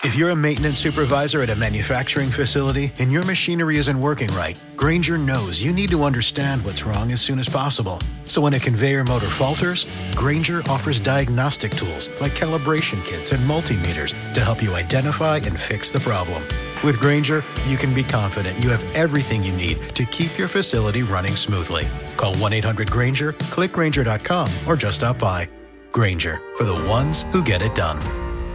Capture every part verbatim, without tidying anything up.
If you're a maintenance supervisor at a manufacturing facility and your machinery isn't working right, Grainger knows you need to understand what's wrong as soon as possible. So when a conveyor motor falters, Grainger offers diagnostic tools like calibration kits and multimeters to help you identify and fix the problem. With Grainger, you can be confident you have everything you need to keep your facility running smoothly. Call one eight hundred Grainger, click Grainger dot com, or just stop by. Grainger, for the ones who get it done.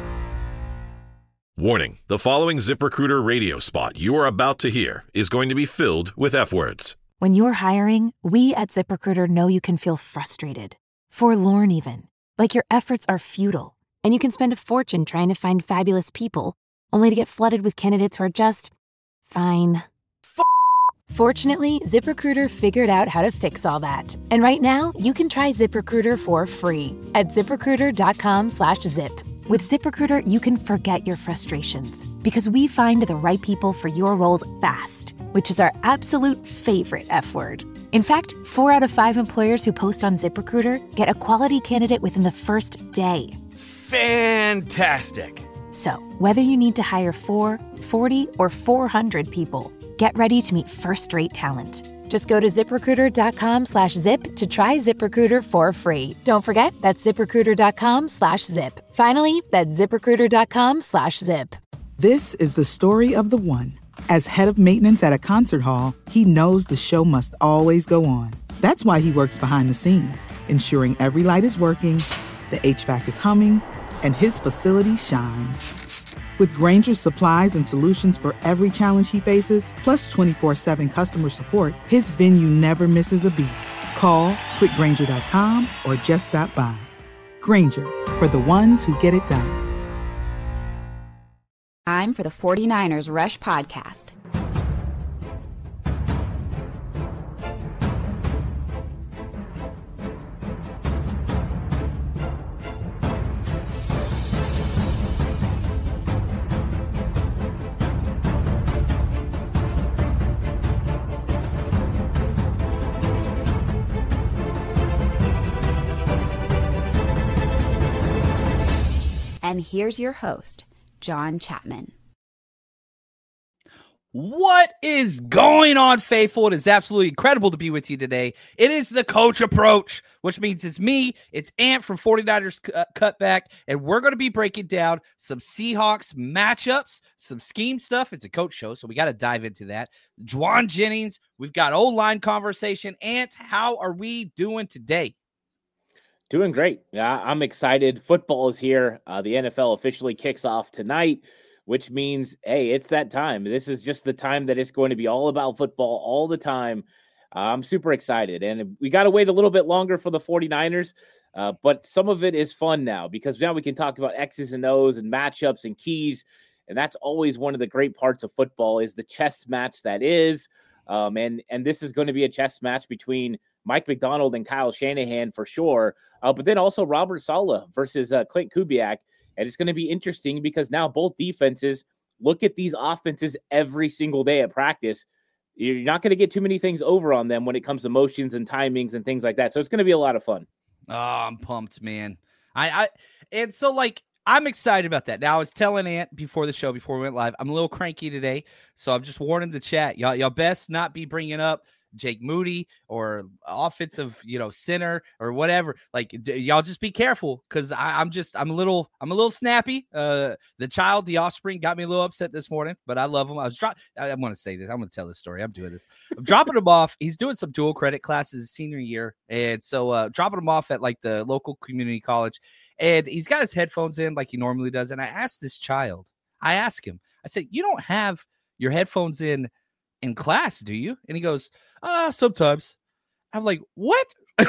Warning, the following ZipRecruiter radio spot you are about to hear is going to be filled with F-words. When you're hiring, we at ZipRecruiter know you can feel frustrated, forlorn even, like your efforts are futile, and you can spend a fortune trying to find fabulous people, only to get flooded with candidates who are just fine. F- Fortunately, ZipRecruiter figured out how to fix all that. And right now, you can try ZipRecruiter for free at ZipRecruiter.com slash zip. With ZipRecruiter, you can forget your frustrations because we find the right people for your roles fast, which is our absolute favorite F word. In fact, four out of five employers who post on ZipRecruiter get a quality candidate within the first day. Fantastic. So, whether you need to hire four, forty, or four hundred people, get ready to meet first-rate talent. Just go to ZipRecruiter.com slash zip to try ZipRecruiter for free. Don't forget, that's ZipRecruiter.com slash zip. Finally, that's ZipRecruiter.com slash zip. This is the story of the one. As head of maintenance at a concert hall, he knows the show must always go on. That's why he works behind the scenes, ensuring every light is working, the H V A C is humming, and his facility shines. With Grainger's supplies and solutions for every challenge he faces, plus twenty-four seven customer support, his venue never misses a beat. Call quick grainger dot com or just stop by. Grainger, for the ones who get it done. Time for the forty-niners Rush Podcast. And here's your host, John Chapman. What is going on, faithful? It is absolutely incredible to be with you today. It is the Coach Approach, which means it's me, it's Ant from forty-niners uh, Cutback, and we're going to be breaking down some Seahawks matchups, some scheme stuff. It's a coach show, so we got to dive into that. Jauan Jennings, we've got O-line conversation. Ant, how are we doing today? Doing great. Yeah, I'm excited. Football is here. Uh, the N F L officially kicks off tonight, which means, hey, it's that time. This is just the time that it's going to be all about football all the time. Uh, I'm super excited. And we got to wait a little bit longer for the forty-niners, uh, but some of it is fun now because now we can talk about X's and O's and matchups and keys. And that's always one of the great parts of football is the chess match that is. Um, and, and this is going to be a chess match between Mike Macdonald and Kyle Shanahan for sure. Uh, but then also Robert Saleh versus uh, Klint Kubiak. And it's going to be interesting because now both defenses look at these offenses every single day at practice. You're not going to get too many things over on them when it comes to motions and timings and things like that. So it's going to be a lot of fun. Oh, I'm pumped, man. I, I and so like I'm excited about that. Now I was telling Ant before the show, before we went live, I'm a little cranky today, so I'm just warning the chat. Y'all, y'all best not be bringing up Jake Moody or offensive, you know, center or whatever. Like d- y'all just be careful because I'm just I'm a little I'm a little snappy. Uh, the child, the offspring, got me a little upset this morning, but I love him. I was dro- I, I'm going to say this. I'm going to tell this story. I'm doing this. I'm dropping him off. He's doing some dual credit classes his senior year, and so uh, dropping him off at like the local community college, and he's got his headphones in like he normally does. And I asked this child, I asked him, I said, "You don't have your headphones in in class, do you?" And he goes, uh, sometimes. I'm like, what?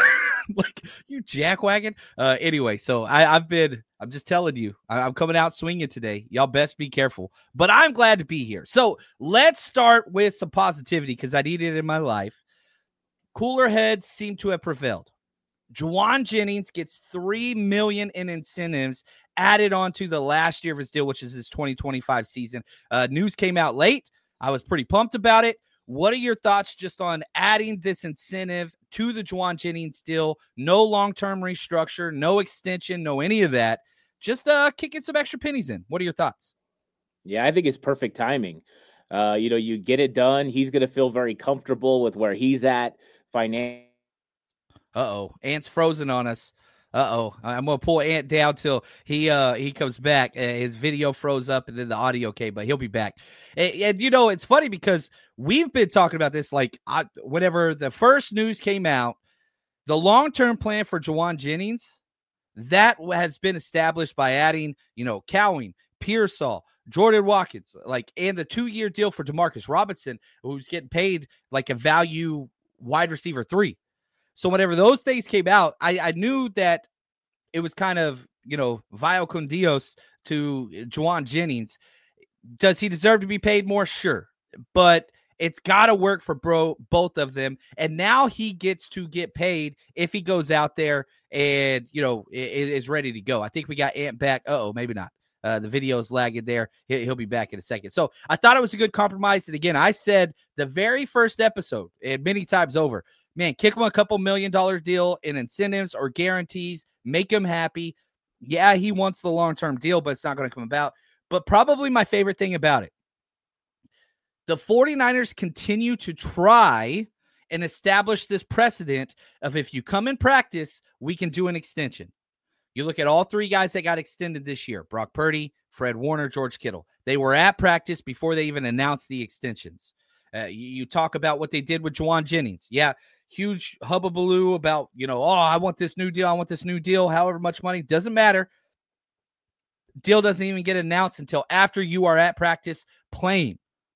Like, you jackwagon? Uh, anyway, so I, I've been, I'm just telling you, I, I'm coming out swinging today. Y'all best be careful. But I'm glad to be here. So let's start with some positivity because I need it in my life. Cooler heads seem to have prevailed. Jauan Jennings gets three million dollars in incentives added onto the last year of his deal, which is his twenty twenty-five season. Uh, news came out late. I was pretty pumped about it. What are your thoughts just on adding this incentive to the Jauan Jennings deal? No long-term restructure, no extension, no any of that. Just uh, kicking some extra pennies in. What are your thoughts? Yeah, I think it's perfect timing. Uh, you know, you get it done. He's going to feel very comfortable with where he's at financially. Uh-oh. Ant's frozen on us. Uh-oh. I'm going to pull Ant down till he uh he comes back. Uh, his video froze up and then the audio came, but he'll be back. And, and you know, it's funny because we've been talking about this like I, whenever the first news came out, the long-term plan for Jauan Jennings, that has been established by adding, you know, Cowing, Pearsall, Jordan Watkins, like, and the two-year deal for Demarcus Robinson, who's getting paid like a value wide receiver three. So whenever those things came out, I, I knew that it was kind of, you know, vio con Dios to Jauan Jennings. Does he deserve to be paid more? Sure. But it's got to work for bro both of them. And now he gets to get paid if he goes out there and, you know, is, is ready to go. I think we got Ant back. Uh-oh, maybe not. Uh, the video is lagging there. He'll, he'll be back in a second. So I thought it was a good compromise. And again, I said the very first episode, and many times over, man, kick him a couple million dollar deal in incentives or guarantees, make him happy. Yeah, he wants the long-term deal, but it's not going to come about. But probably my favorite thing about it, the 49ers continue to try and establish this precedent of if you come in practice, we can do an extension. You look at all three guys that got extended this year, Brock Purdy, Fred Warner, George Kittle. They were at practice before they even announced the extensions. Uh, you, you talk about what they did with Jauan Jennings. Yeah, huge hubbubaloo about, you know, oh, I want this new deal. I want this new deal, however much money. Doesn't matter. Deal doesn't even get announced until after you are at practice playing.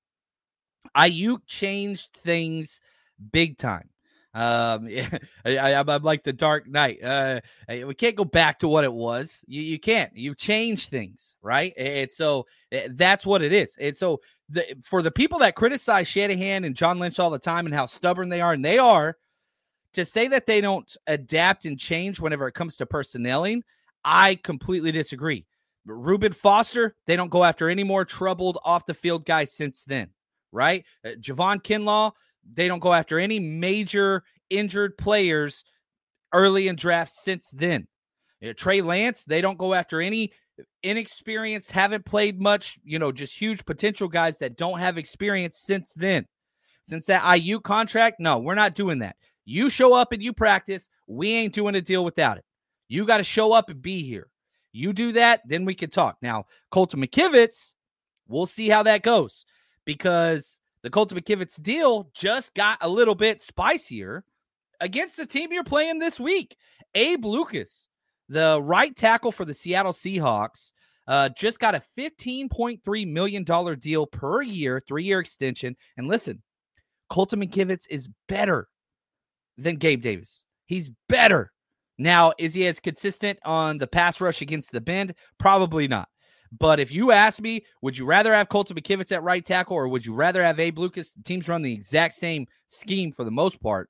Ayuk changed things big time. Um, I, I, I'm like the Dark Knight. Uh, we can't go back to what it was. You, you can't. You've changed things, right? And so that's what it is. And so the, for the people that criticize Shanahan and John Lynch all the time and how stubborn they are, and they are, to say that they don't adapt and change whenever it comes to personnelling, I completely disagree. Reuben Foster, they don't go after any more troubled off-the-field guys since then, right? Uh, Javon Kinlaw, they don't go after any major injured players early in drafts since then. You know, Trey Lance, they don't go after any inexperienced, haven't played much, you know, just huge potential guys that don't have experience since then. Since that Ayuk contract, no, we're not doing that. You show up and you practice. We ain't doing a deal without it. You got to show up and be here. You do that, then we can talk. Now, Colton McKivitz, we'll see how that goes because the Colton McKivitz deal just got a little bit spicier against the team you're playing this week. Abe Lucas, the right tackle for the Seattle Seahawks, uh, just got a fifteen point three million dollars deal per year, three-year extension. And listen, Colton McKivitz is better than Gabe Davis. He's better. Now, is he as consistent on the pass rush against the bend? Probably not. But if you ask me, would you rather have Colton McKivitz at right tackle or would you rather have Abe Lucas? Teams run the exact same scheme for the most part.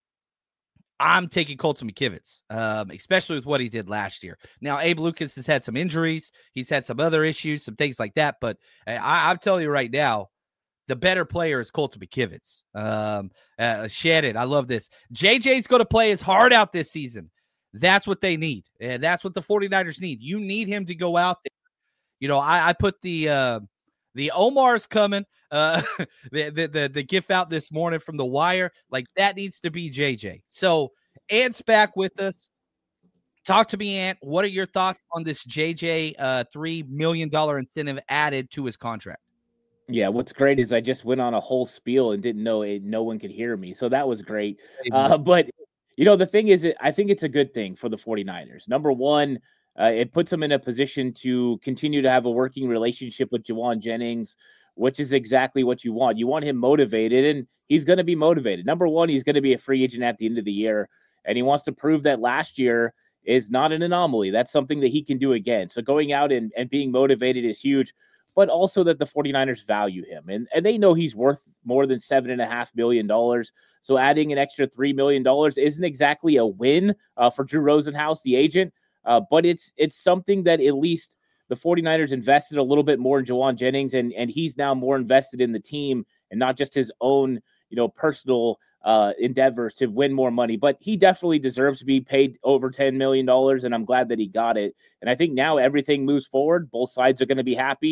I'm taking Colton McKivitz, um, especially with what he did last year. Now, Abe Lucas has had some injuries. He's had some other issues, some things like that. But I, I'm telling you right now, the better player is Colton McKivitz. Um, uh, Shannon, I love this. J J's going to play his heart out this season. That's what they need. And that's what the 49ers need. You need him to go out there. You know, I, I put the uh, the Omar's coming, uh, the, the the the gif out this morning from the Wire. Like that needs to be J J. So Ant's back with us. Talk to me, Ant. What are your thoughts on this J J uh, three million dollars incentive added to his contract? Yeah, what's great is I just went on a whole spiel and didn't know it, no one could hear me. So that was great. Uh, but, you know, the thing is, I think it's a good thing for the 49ers. Number one, Uh, it puts him in a position to continue to have a working relationship with Jauan Jennings, which is exactly what you want. You want him motivated, and he's going to be motivated. Number one, he's going to be a free agent at the end of the year, and he wants to prove that last year is not an anomaly. That's something that he can do again. So going out and, and being motivated is huge, but also that the 49ers value him, and, and they know he's worth more than seven point five million dollars. So adding an extra three million dollars isn't exactly a win uh, for Drew Rosenhaus, the agent. Uh, but it's it's something that at least the 49ers invested a little bit more in Jauan Jennings, and, and he's now more invested in the team and not just his own, you know, personal uh, endeavors to win more money. But he definitely deserves to be paid over ten million dollars, and I'm glad that he got it. And I think now everything moves forward. Both sides are going to be happy.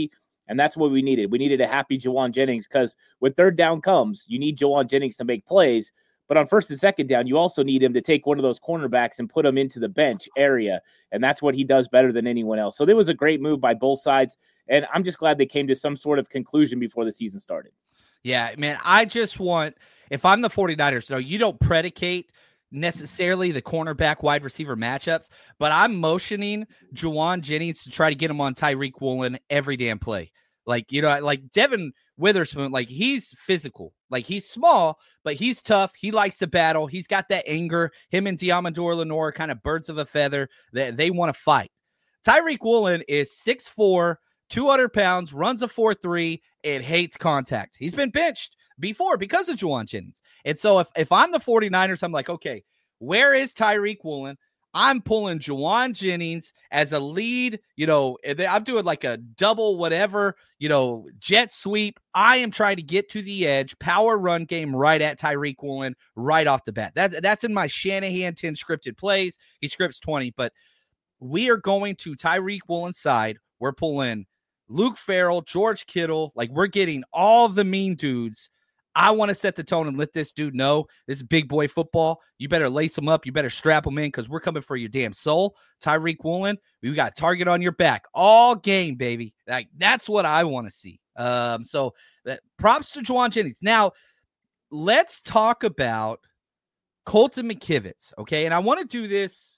And that's what we needed. We needed a happy Jauan Jennings because when third down comes, you need Jauan Jennings to make plays. But on first and second down, you also need him to take one of those cornerbacks and put him into the bench area. And that's what he does better than anyone else. So there was a great move by both sides. And I'm just glad they came to some sort of conclusion before the season started. Yeah, man, I just want, if I'm the 49ers, no, you don't predicate necessarily the cornerback wide receiver matchups, but I'm motioning Jauan Jennings to try to get him on Tyreek Woolen every damn play. Like, you know, like Devin Witherspoon, like he's physical, like he's small, but he's tough. He likes to battle. He's got that anger. Him and Diamador Lenore are kind of birds of a feather. They, they want to fight. Tyreek Woolen is six four, two hundred pounds, runs a four three, and hates contact. He's been benched before because of Jauan Jennings. And so if, if I'm the 49ers, I'm like, okay, where is Tyreek Woolen? I'm pulling Jauan Jennings as a lead, you know, I'm doing like a double whatever, you know, jet sweep. I am trying to get to the edge, power run game right at Tyreek Woolen right off the bat. That, that's in my Shanahan ten scripted plays. He scripts twenty, but we are going to Tyreek Woolen's side. We're pulling Luke Farrell, George Kittle. Like, we're getting all the mean dudes. I want to set the tone and let this dude know this is big boy football. You better lace him up. You better strap him in because we're coming for your damn soul. Tyreek Woolen, we got target on your back all game, baby. Like, that's what I want to see. Um, so that, props to Jauan Jennings. Now, let's talk about Colton McKivitz, okay? And I want to do this.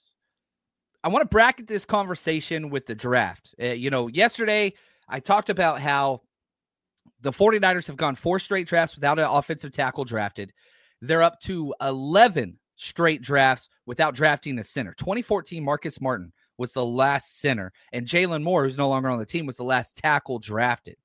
I want to bracket this conversation with the draft. Uh, you know, yesterday I talked about how the 49ers have gone four straight drafts without an offensive tackle drafted. They're up to eleven straight drafts without drafting a center. twenty fourteen, Marcus Martin was the last center, and Jalen Moore, who's no longer on the team, was the last tackle drafted.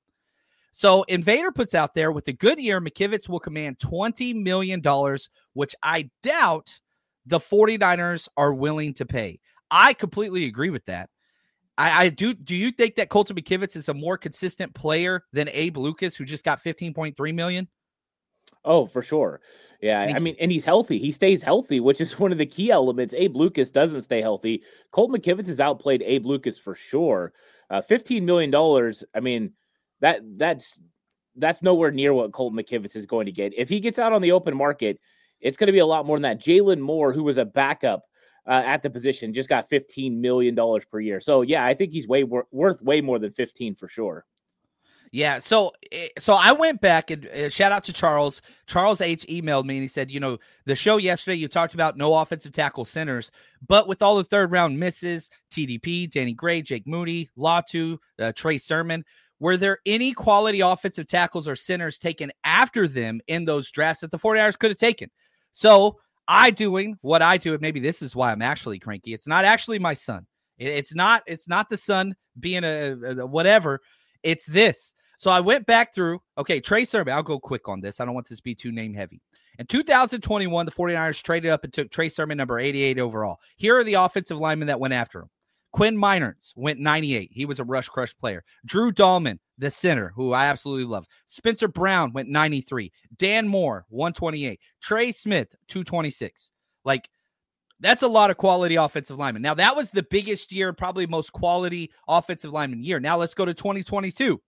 So Invader puts out there, with a good year, McKivitz will command twenty million dollars, which I doubt the 49ers are willing to pay. I completely agree with that. I, I do. Do you think that Colton McKivitz is a more consistent player than Abe Lucas, who just got fifteen point three million dollars? Oh, for sure. Yeah. Thank I you. mean, and he's healthy. He stays healthy, which is one of the key elements. Abe Lucas doesn't stay healthy. Colton McKivitz has outplayed Abe Lucas for sure. Uh, fifteen million dollars. I mean, that that's that's nowhere near what Colton McKivitz is going to get. If he gets out on the open market, it's going to be a lot more than that. Jalen Moore, who was a backup Uh, at the position, just got fifteen million dollars per year. So, yeah, I think he's way wor- worth way more than fifteen for sure. Yeah, so so I went back and uh, shout out to Charles. Charles H. emailed me and he said, you know, the show yesterday, you talked about no offensive tackle centers, but with all the third round misses, T D P, Danny Gray, Jake Moody, Latu, uh, Trey Sermon, were there any quality offensive tackles or centers taken after them in those drafts that the 49ers could have taken? So I doing what I do, and maybe this is why I'm actually cranky. It's not actually my son. It, it's not. It's not the son being a, a whatever. It's this. So I went back through. Okay, Trey Sermon. I'll go quick on this. I don't want this to be too name heavy. In two thousand twenty-one, the 49ers traded up and took Trey Sermon, number eighty-eight overall. Here are the offensive linemen that went after him. Quinn Meinerz went ninety-eight. He was a rush crush player. Drew Dahlman, the center, who I absolutely love. Spencer Brown went ninety-three. Dan Moore, one twenty-eight. Trey Smith, two twenty-six. Like, that's a lot of quality offensive linemen. Now, that was the biggest year, probably most quality offensive lineman year. Now, let's go to twenty twenty-two.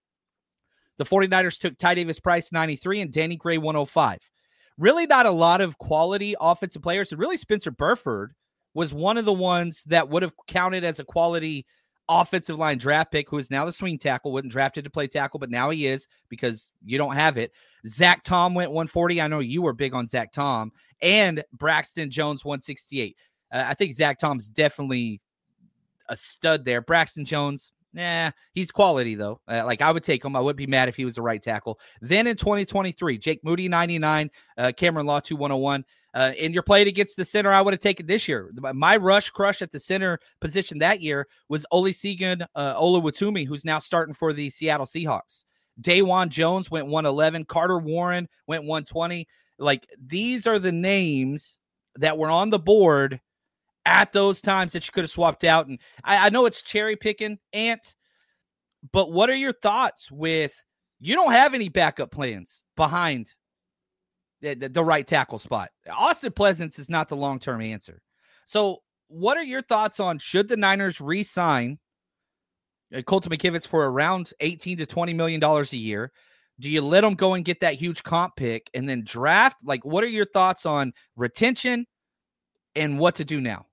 The 49ers took Ty Davis Price, ninety-three, and Danny Gray, one oh five. Really not a lot of quality offensive players. And really, Spencer Burford was one of the ones that would have counted as a quality offensive line draft pick, who is now the swing tackle, wasn't drafted to play tackle, but now he is because you don't have it. Zach Tom went one forty. I know you were big on Zach Tom. And Braxton Jones, one sixty-eight. Uh, I think Zach Tom's definitely a stud there. Braxton Jones, nah, he's quality, though. Uh, like, I would take him. I would be mad if he was the right tackle. Then in twenty twenty-three, Jake Moody, ninety-nine. Uh, Cameron Latu, one oh one. Uh, in your play against the center, I would have taken this year. My rush crush at the center position that year was Olusegun uh, Oluwatumi, who's now starting for the Seattle Seahawks. Dawan Jones went one eleven. Carter Warren went one twenty. Like, these are the names that were on the board at those times that you could have swapped out. And I, I know it's cherry picking, Ant, but what are your thoughts with, you don't have any backup plans behind The, the, the right tackle spot? Austin Pleasance is not the long-term answer. So what are your thoughts on, should the Niners re-sign uh, Colton McKivitz for around eighteen to twenty million dollars a year. Do you let him go and get that huge comp pick and then draft? Like, what are your thoughts on retention and what to do now?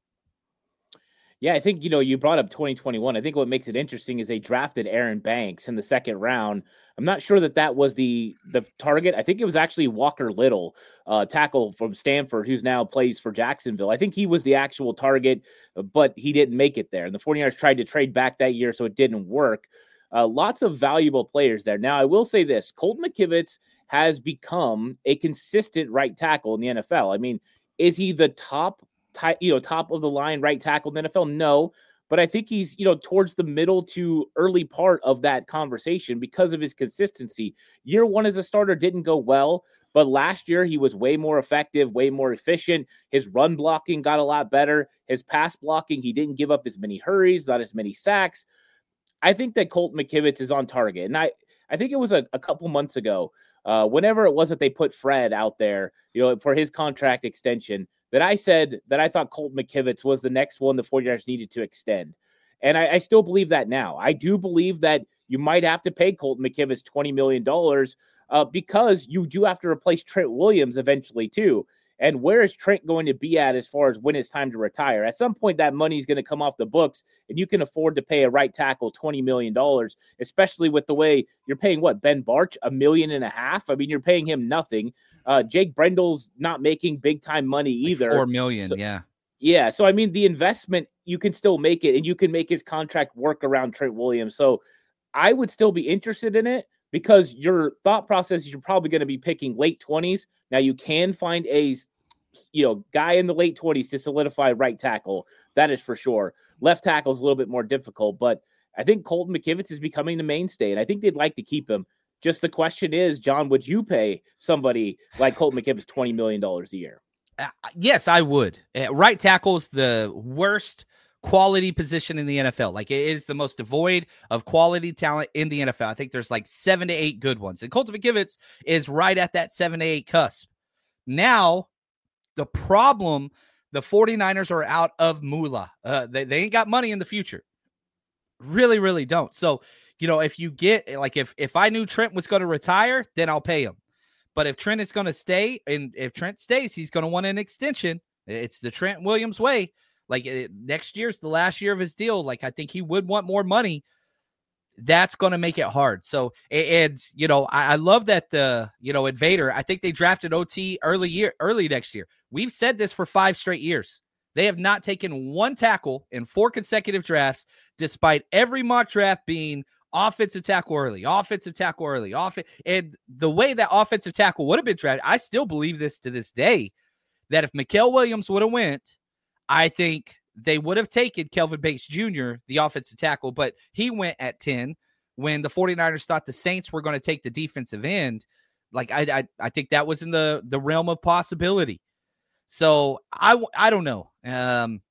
Yeah, I think, you know, you brought up twenty twenty-one. I think what makes it interesting is they drafted Aaron Banks in the second round. I'm not sure that that was the the target. I think it was actually Walker Little, uh, tackle from Stanford, who's now plays for Jacksonville. I think he was the actual target, but he didn't make it there. And the 49ers tried to trade back that year, so it didn't work. Uh, lots of valuable players there. Now, I will say this. Colton McKivitz has become a consistent right tackle in the N F L. I mean, is he the top Ty, you know, top of the line right tackle in the N F L? No, but I think he's, you know, towards the middle to early part of that conversation because of his consistency. Year one as a starter didn't go well, but last year he was way more effective, way more efficient. His run blocking got a lot better. His pass blocking, he didn't give up as many hurries, not as many sacks. I think that Colton McKivitz is on target. And I, I think it was a, a couple months ago, uh, whenever it was that they put Fred out there, you know, for his contract extension, that I said that I thought Colton McKivitz was the next one the 49ers needed to extend. And I, I still believe that now. I do believe that you might have to pay Colton McKivitz twenty million dollars uh, because you do have to replace Trent Williams eventually too. And where is Trent going to be at as far as when it's time to retire? At some point, that money is going to come off the books, and you can afford to pay a right tackle twenty million dollars, especially with the way you're paying, what, Ben Barch, a million and a half? I mean, you're paying him nothing. Uh, Jake Brendel's not making big-time money either. Like four million dollars, so, yeah. Yeah, so, I mean, the investment, you can still make it, and you can make his contract work around Trent Williams. So I would still be interested in it because your thought process is you're probably going to be picking late twenties. Now, you can find a you know, guy in the late twenties to solidify right tackle. That is for sure. Left tackle is a little bit more difficult, but I think Colton McKivitz is becoming the mainstay, and I think they'd like to keep him. Just the question is, John, would you pay somebody like Colton McKivitz twenty million dollars a year? Uh, yes, I would. Uh, right tackle is the worst quality position in the N F L. Like, it is the most devoid of quality talent in the N F L. I think there's like seven to eight good ones, and Colton McKivitz is right at that seven to eight cusp. Now, the problem, the 49ers are out of moolah. Uh, they, they ain't got money in the future. Really, really don't. So, you know, if you get, like, if, if I knew Trent was going to retire, then I'll pay him. But if Trent is going to stay, and if Trent stays, he's going to want an extension. It's the Trent Williams way. Like, it, next year's the last year of his deal. Like, I think he would want more money. That's going to make it hard. So, and, you know, I, I love that the, you know, Invader, I think they drafted O T early year, early next year. We've said this for five straight years. They have not taken one tackle in four consecutive drafts, despite every mock draft being offensive tackle early, offensive tackle early, off. And the way that offensive tackle would have been drafted, I still believe this to this day, that if Mikael Williams would have went, I think they would have taken Kelvin Banks Junior, the offensive tackle, but he went at ten when the 49ers thought the Saints were going to take the defensive end. Like, I, I, I think that was in the, the realm of possibility. So I, I don't know. Um,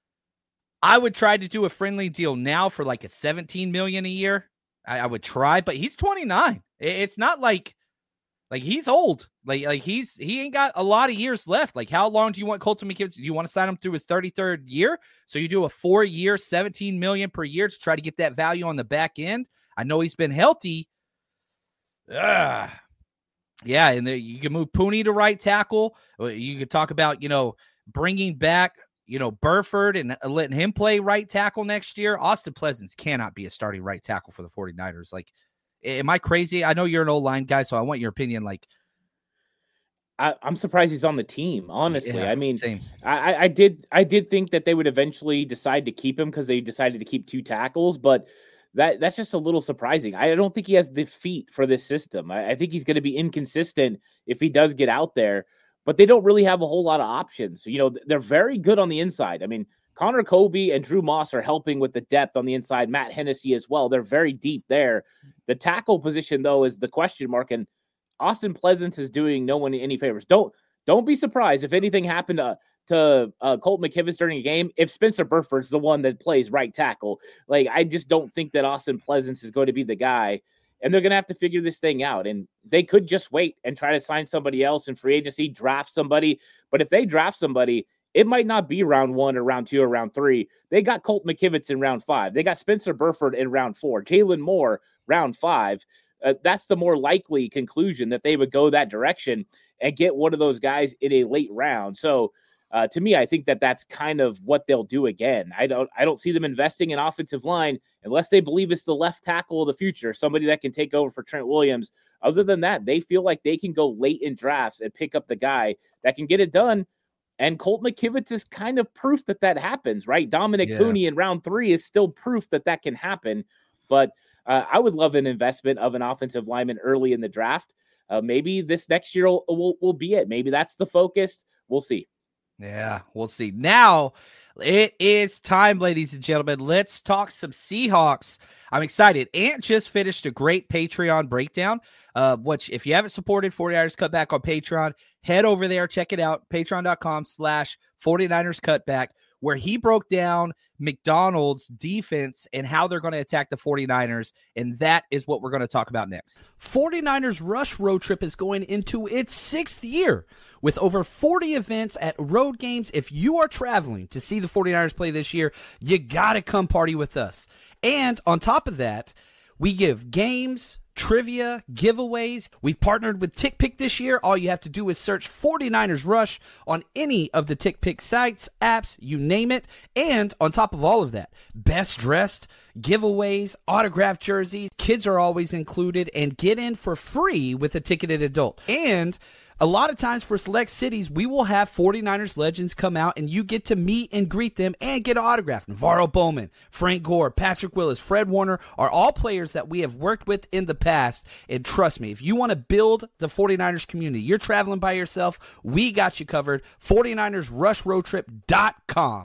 I would try to do a friendly deal now for like a seventeen million dollars a year. I, I would try, but he's twenty-nine. It's not like, like he's old. Like, like he's, he ain't got a lot of years left. Like, how long do you want Colton McKivitz? Do you want to sign him through his thirty-third year? So you do a four year, seventeen million dollars per year to try to get that value on the back end. I know he's been healthy. Ugh. Yeah, and there, you can move Pooney to right tackle. You could talk about, you know, bringing back, you know, Burford and letting him play right tackle next year. Austin Pleasance cannot be a starting right tackle for the 49ers. Like, am I crazy? I know you're an O-line guy, so I want your opinion. Like, I, I'm surprised he's on the team, honestly. Yeah, I mean, same. I, I did I did think that they would eventually decide to keep him because they decided to keep two tackles, but that that's just a little surprising. I don't think he has the feet for this system. I, I think he's going to be inconsistent if he does get out there, but they don't really have a whole lot of options. You know, they're very good on the inside. I mean, Connor Kobe and Drew Moss are helping with the depth on the inside. Matt Hennessy as well. They're very deep there. The tackle position, though, is the question mark, and Austin Pleasance is doing no one any favors. Don't don't be surprised if anything happened to to uh, Colton McKivitz during a game if Spencer Burford's the one that plays right tackle. Like, I just don't think that Austin Pleasance is going to be the guy, and they're going to have to figure this thing out. And they could just wait and try to sign somebody else in free agency, draft somebody. But if they draft somebody it might not be round one or round two or round three. They got Colt McKivitz in round five. They got Spencer Burford in round four. Jalen Moore, round five. Uh, that's the more likely conclusion that they would go that direction and get one of those guys in a late round. So uh, to me, I think that that's kind of what they'll do again. I don't, I don't see them investing in offensive line unless they believe it's the left tackle of the future, somebody that can take over for Trent Williams. Other than that, they feel like they can go late in drafts and pick up the guy that can get it done. And Colt McKivitz is kind of proof that that happens, right? Dominic yeah. Cooney in round three is still proof that that can happen. But uh, I would love an investment of an offensive lineman early in the draft. Uh, maybe this next year will, will, will be it. Maybe that's the focus. We'll see. Yeah, we'll see. Now it is time, ladies and gentlemen. Let's talk some Seahawks. I'm excited. Ant just finished a great Patreon breakdown, uh, which if you haven't supported 49ers Cutback on Patreon, head over there, check it out, patreon.com slash 49ers Cutback, where he broke down McDonald's defense and how they're going to attack the 49ers, and that is what we're going to talk about next. 49ers Rush Road Trip is going into its sixth year with over forty events at road games. If you are traveling to see the 49ers play this year, you got to come party with us. And on top of that, we give games, trivia, giveaways. We've partnered with TickPick this year. All you have to do is search 49ers Rush on any of the TickPick sites, apps, you name it. And on top of all of that, best dressed, giveaways, autographed jerseys, kids are always included, and get in for free with a ticketed adult. And a lot of times for select cities, we will have 49ers legends come out and you get to meet and greet them and get an autograph. Navarro Bowman, Frank Gore, Patrick Willis, Fred Warner are all players that we have worked with in the past. And trust me, if you want to build the 49ers community, you're traveling by yourself, we got you covered. 49ers Rush Road Trip dot com.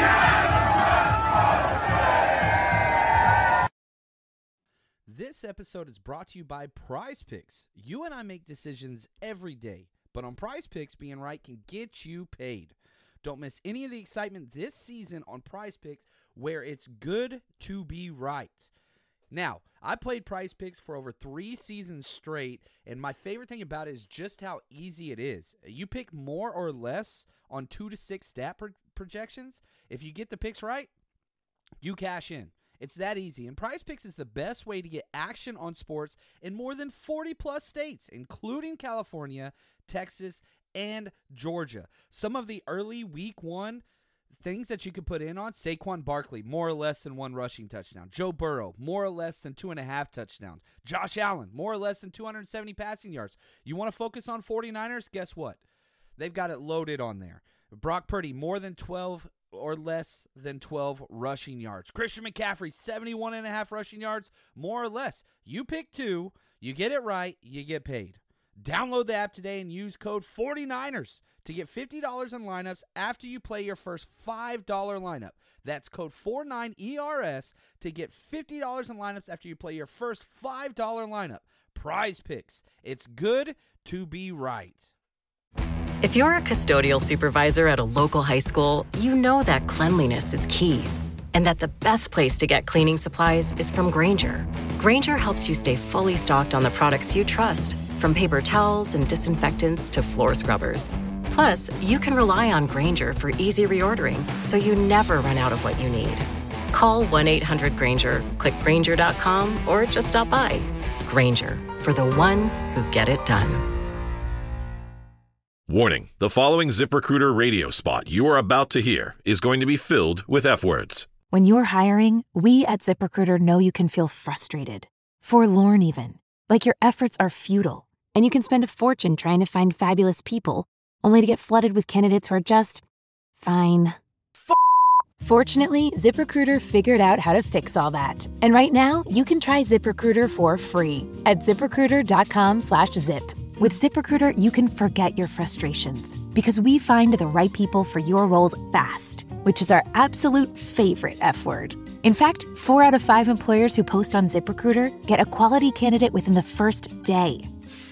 This episode is brought to you by Prize Picks. You and I make decisions every day, but on Prize Picks, being right can get you paid. Don't miss any of the excitement this season on Prize Picks, where it's good to be right. Now, I played Prize Picks for over three seasons straight, and my favorite thing about it is just how easy it is. You pick more or less on two to six stat pro- projections. If you get the picks right, you cash in. It's that easy, and Prize Picks is the best way to get action on sports in more than forty plus states, including California, Texas, and Georgia. Some of the early week one things that you could put in on: Saquon Barkley, more or less than one rushing touchdown; Joe Burrow, more or less than two and a half touchdowns; Josh Allen, more or less than two hundred seventy passing yards. You want to focus on 49ers? Guess what? They've got it loaded on there. Brock Purdy, more than twelve or less than twelve rushing yards. Christian McCaffrey, seventy-one and a half rushing yards, more or less. You pick two, you get it right, you get paid. Download the app today and use code 49ers to get fifty dollars in lineups after you play your first five dollar lineup. That's code forty-nine E R S to get fifty dollars in lineups after you play your first five dollar lineup. Prize Picks. It's good to be right. If you're a custodial supervisor at a local high school, you know that cleanliness is key, and that the best place to get cleaning supplies is from Grainger. Grainger helps you stay fully stocked on the products you trust, from paper towels and disinfectants to floor scrubbers. Plus, you can rely on Grainger for easy reordering, so you never run out of what you need. Call one eight hundred Grainger, click Grainger dot com, or just stop by. Grainger, for the ones who get it done. Warning, the following ZipRecruiter radio spot you are about to hear is going to be filled with F-words. When you're hiring, we at ZipRecruiter know you can feel frustrated, forlorn even, like your efforts are futile, and you can spend a fortune trying to find fabulous people, only to get flooded with candidates who are just fine. F- Fortunately, ZipRecruiter figured out how to fix all that. And right now, you can try ZipRecruiter for free at ZipRecruiter.com slash zip. With ZipRecruiter, you can forget your frustrations because we find the right people for your roles fast, which is our absolute favorite F word. In fact, four out of five employers who post on ZipRecruiter get a quality candidate within the first day.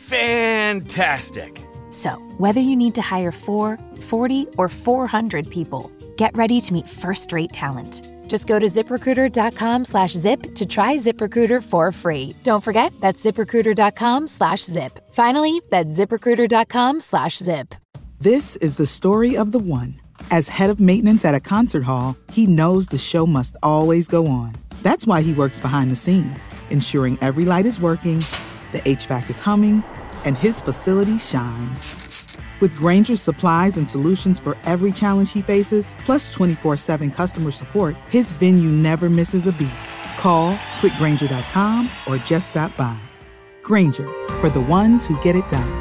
Fantastic. So, whether you need to hire four, forty, or four hundred people, get ready to meet first-rate talent. Just go to ZipRecruiter.com slash zip to try ZipRecruiter for free. Don't forget, that's ZipRecruiter.com slash zip. Finally, that's ZipRecruiter.com slash zip. This is the story of the one. As head of maintenance at a concert hall, he knows the show must always go on. That's why he works behind the scenes, ensuring every light is working, the H V A C is humming, and his facility shines. With Grainger's supplies and solutions for every challenge he faces, plus twenty-four seven customer support, his venue never misses a beat. Call quick grainger dot com or just stop by. Grainger, for the ones who get it done.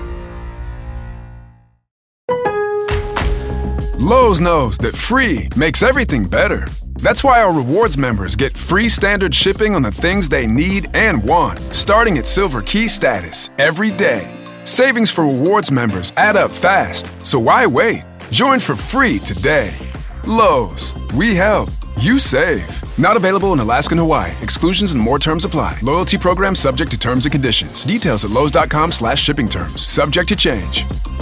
Lowe's knows that free makes everything better. That's why our rewards members get free standard shipping on the things they need and want, starting at Silver Key status every day. Savings for rewards members add up fast, so why wait? Join for free today. Lowe's, we help, you save. Not available in Alaska and Hawaii. Exclusions and more terms apply. Loyalty program subject to terms and conditions. Details at lowes.com slash shipping terms. Subject to change.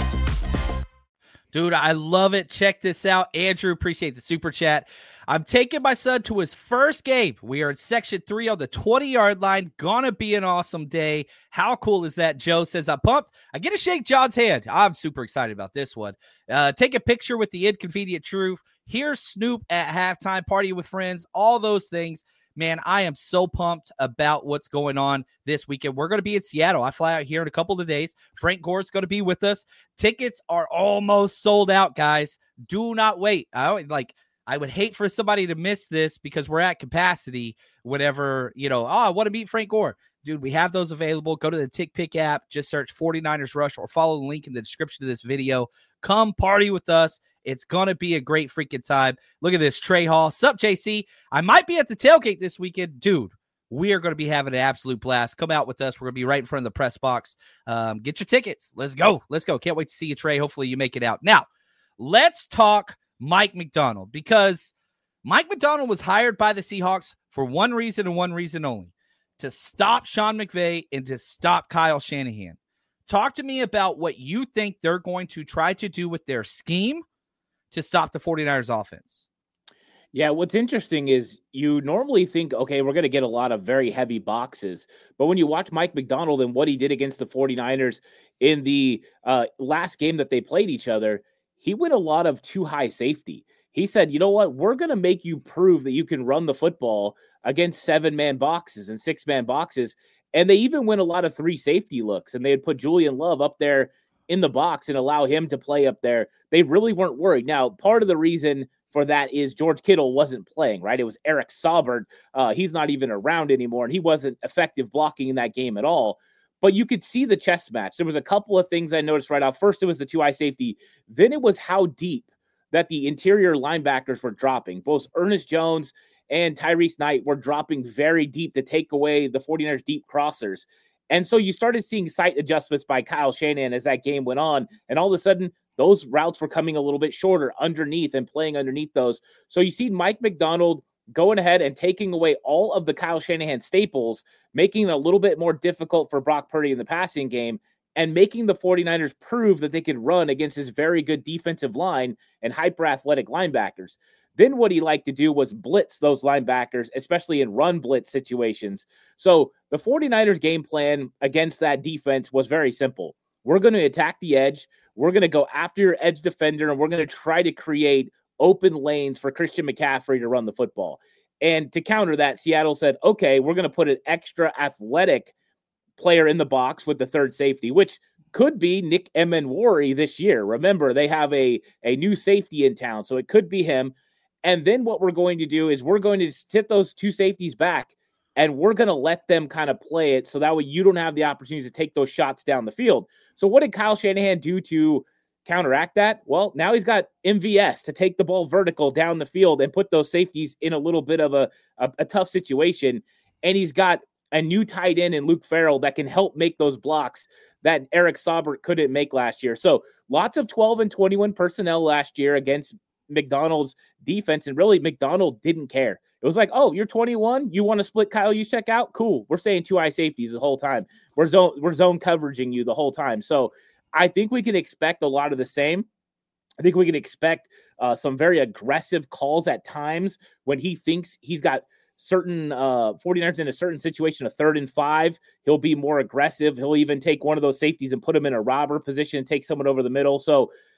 Dude, I love it. Check this out. Andrew, appreciate the super chat. I'm taking my son to his first game. We are in section three on the twenty-yard line. Gonna be an awesome day. How cool is that? Joe says, I'm pumped. I get to shake John's hand. I'm super excited about this one. Uh, take a picture with the Inconvenient Truth. Here's Snoop at halftime, party with friends, all those things. Man, I am so pumped about what's going on this weekend. We're going to be in Seattle. I fly out here in a couple of days. Frank Gore's going to be with us. Tickets are almost sold out, guys. Do not wait. I would, like, I would hate for somebody to miss this because we're at capacity whenever, you know, oh, I want to meet Frank Gore. Dude, we have those available. Go to the TickPick app. Just search forty-niners Rush or follow the link in the description of this video. Come party with us. It's going to be a great freaking time. Look at this, Trey Hall. Sup, J C? I might be at the tailgate this weekend. Dude, we are going to be having an absolute blast. Come out with us. We're going to be right in front of the press box. Um, get your tickets. Let's go. Let's go. Can't wait to see you, Trey. Hopefully you make it out. Now, let's talk Mike Macdonald, because Mike Macdonald was hired by the Seahawks for one reason and one reason only, to stop Sean McVay and to stop Kyle Shanahan. Talk to me about what you think they're going to try to do with their scheme to stop the forty-niners offense. Yeah, what's interesting is you normally think, okay, we're going to get a lot of very heavy boxes. But when you watch Mike Macdonald and what he did against the forty-niners in the uh, last game that they played each other, he went a lot of too high safety. He said, you know what, we're going to make you prove that you can run the football against seven-man boxes and six-man boxes. And they even went a lot of three safety looks, and they had put Julian Love up there in the box and allow him to play up there. They really weren't worried. Now, part of the reason for that is George Kittle wasn't playing, right? It was Eric Saubert. Uh, he's not even around anymore, and he wasn't effective blocking in that game at all. But you could see the chess match. There was a couple of things I noticed right off. First, it was the two-eye safety. Then it was how deep that the interior linebackers were dropping. Both Ernest Jones and Tyrese Knight were dropping very deep to take away the forty-niners deep crossers. And so you started seeing sight adjustments by Kyle Shanahan as that game went on. And all of a sudden, those routes were coming a little bit shorter underneath and playing underneath those. So you see Mike Macdonald going ahead and taking away all of the Kyle Shanahan staples, making it a little bit more difficult for Brock Purdy in the passing game, and making the forty-niners prove that they could run against his very good defensive line and hyper-athletic linebackers. Then what he liked to do was blitz those linebackers, especially in run blitz situations. So the forty-niners game plan against that defense was very simple. We're going to attack the edge. We're going to go after your edge defender, and we're going to try to create open lanes for Christian McCaffrey to run the football. And to counter that, Seattle said, okay, we're going to put an extra athletic player in the box with the third safety, which could be Nick Emenwari this year. Remember, they have a, a new safety in town, so it could be him. And then what we're going to do is we're going to sit those two safeties back, and we're going to let them kind of play it so that way you don't have the opportunity to take those shots down the field. So what did Kyle Shanahan do to counteract that? Well, now he's got M V S to take the ball vertical down the field and put those safeties in a little bit of a, a, a tough situation. And he's got a new tight end in Luke Farrell that can help make those blocks that Eric Saubert couldn't make last year. So lots of twelve and twenty-one personnel last year against McDonald's defense, and really McDonald didn't care. It was like, oh, you're twenty-one, you want to split Kyle Juszczyk out? Cool. We're staying two eye safeties the whole time. We're zone we're zone coveraging you the whole time. So I think we can expect a lot of the same. I think we can expect uh, some very aggressive calls at times when he thinks he's got certain uh, forty-niners in a certain situation, a third and five. He'll be more aggressive. He'll even take one of those safeties and put him in a robber position and take someone over the middle. So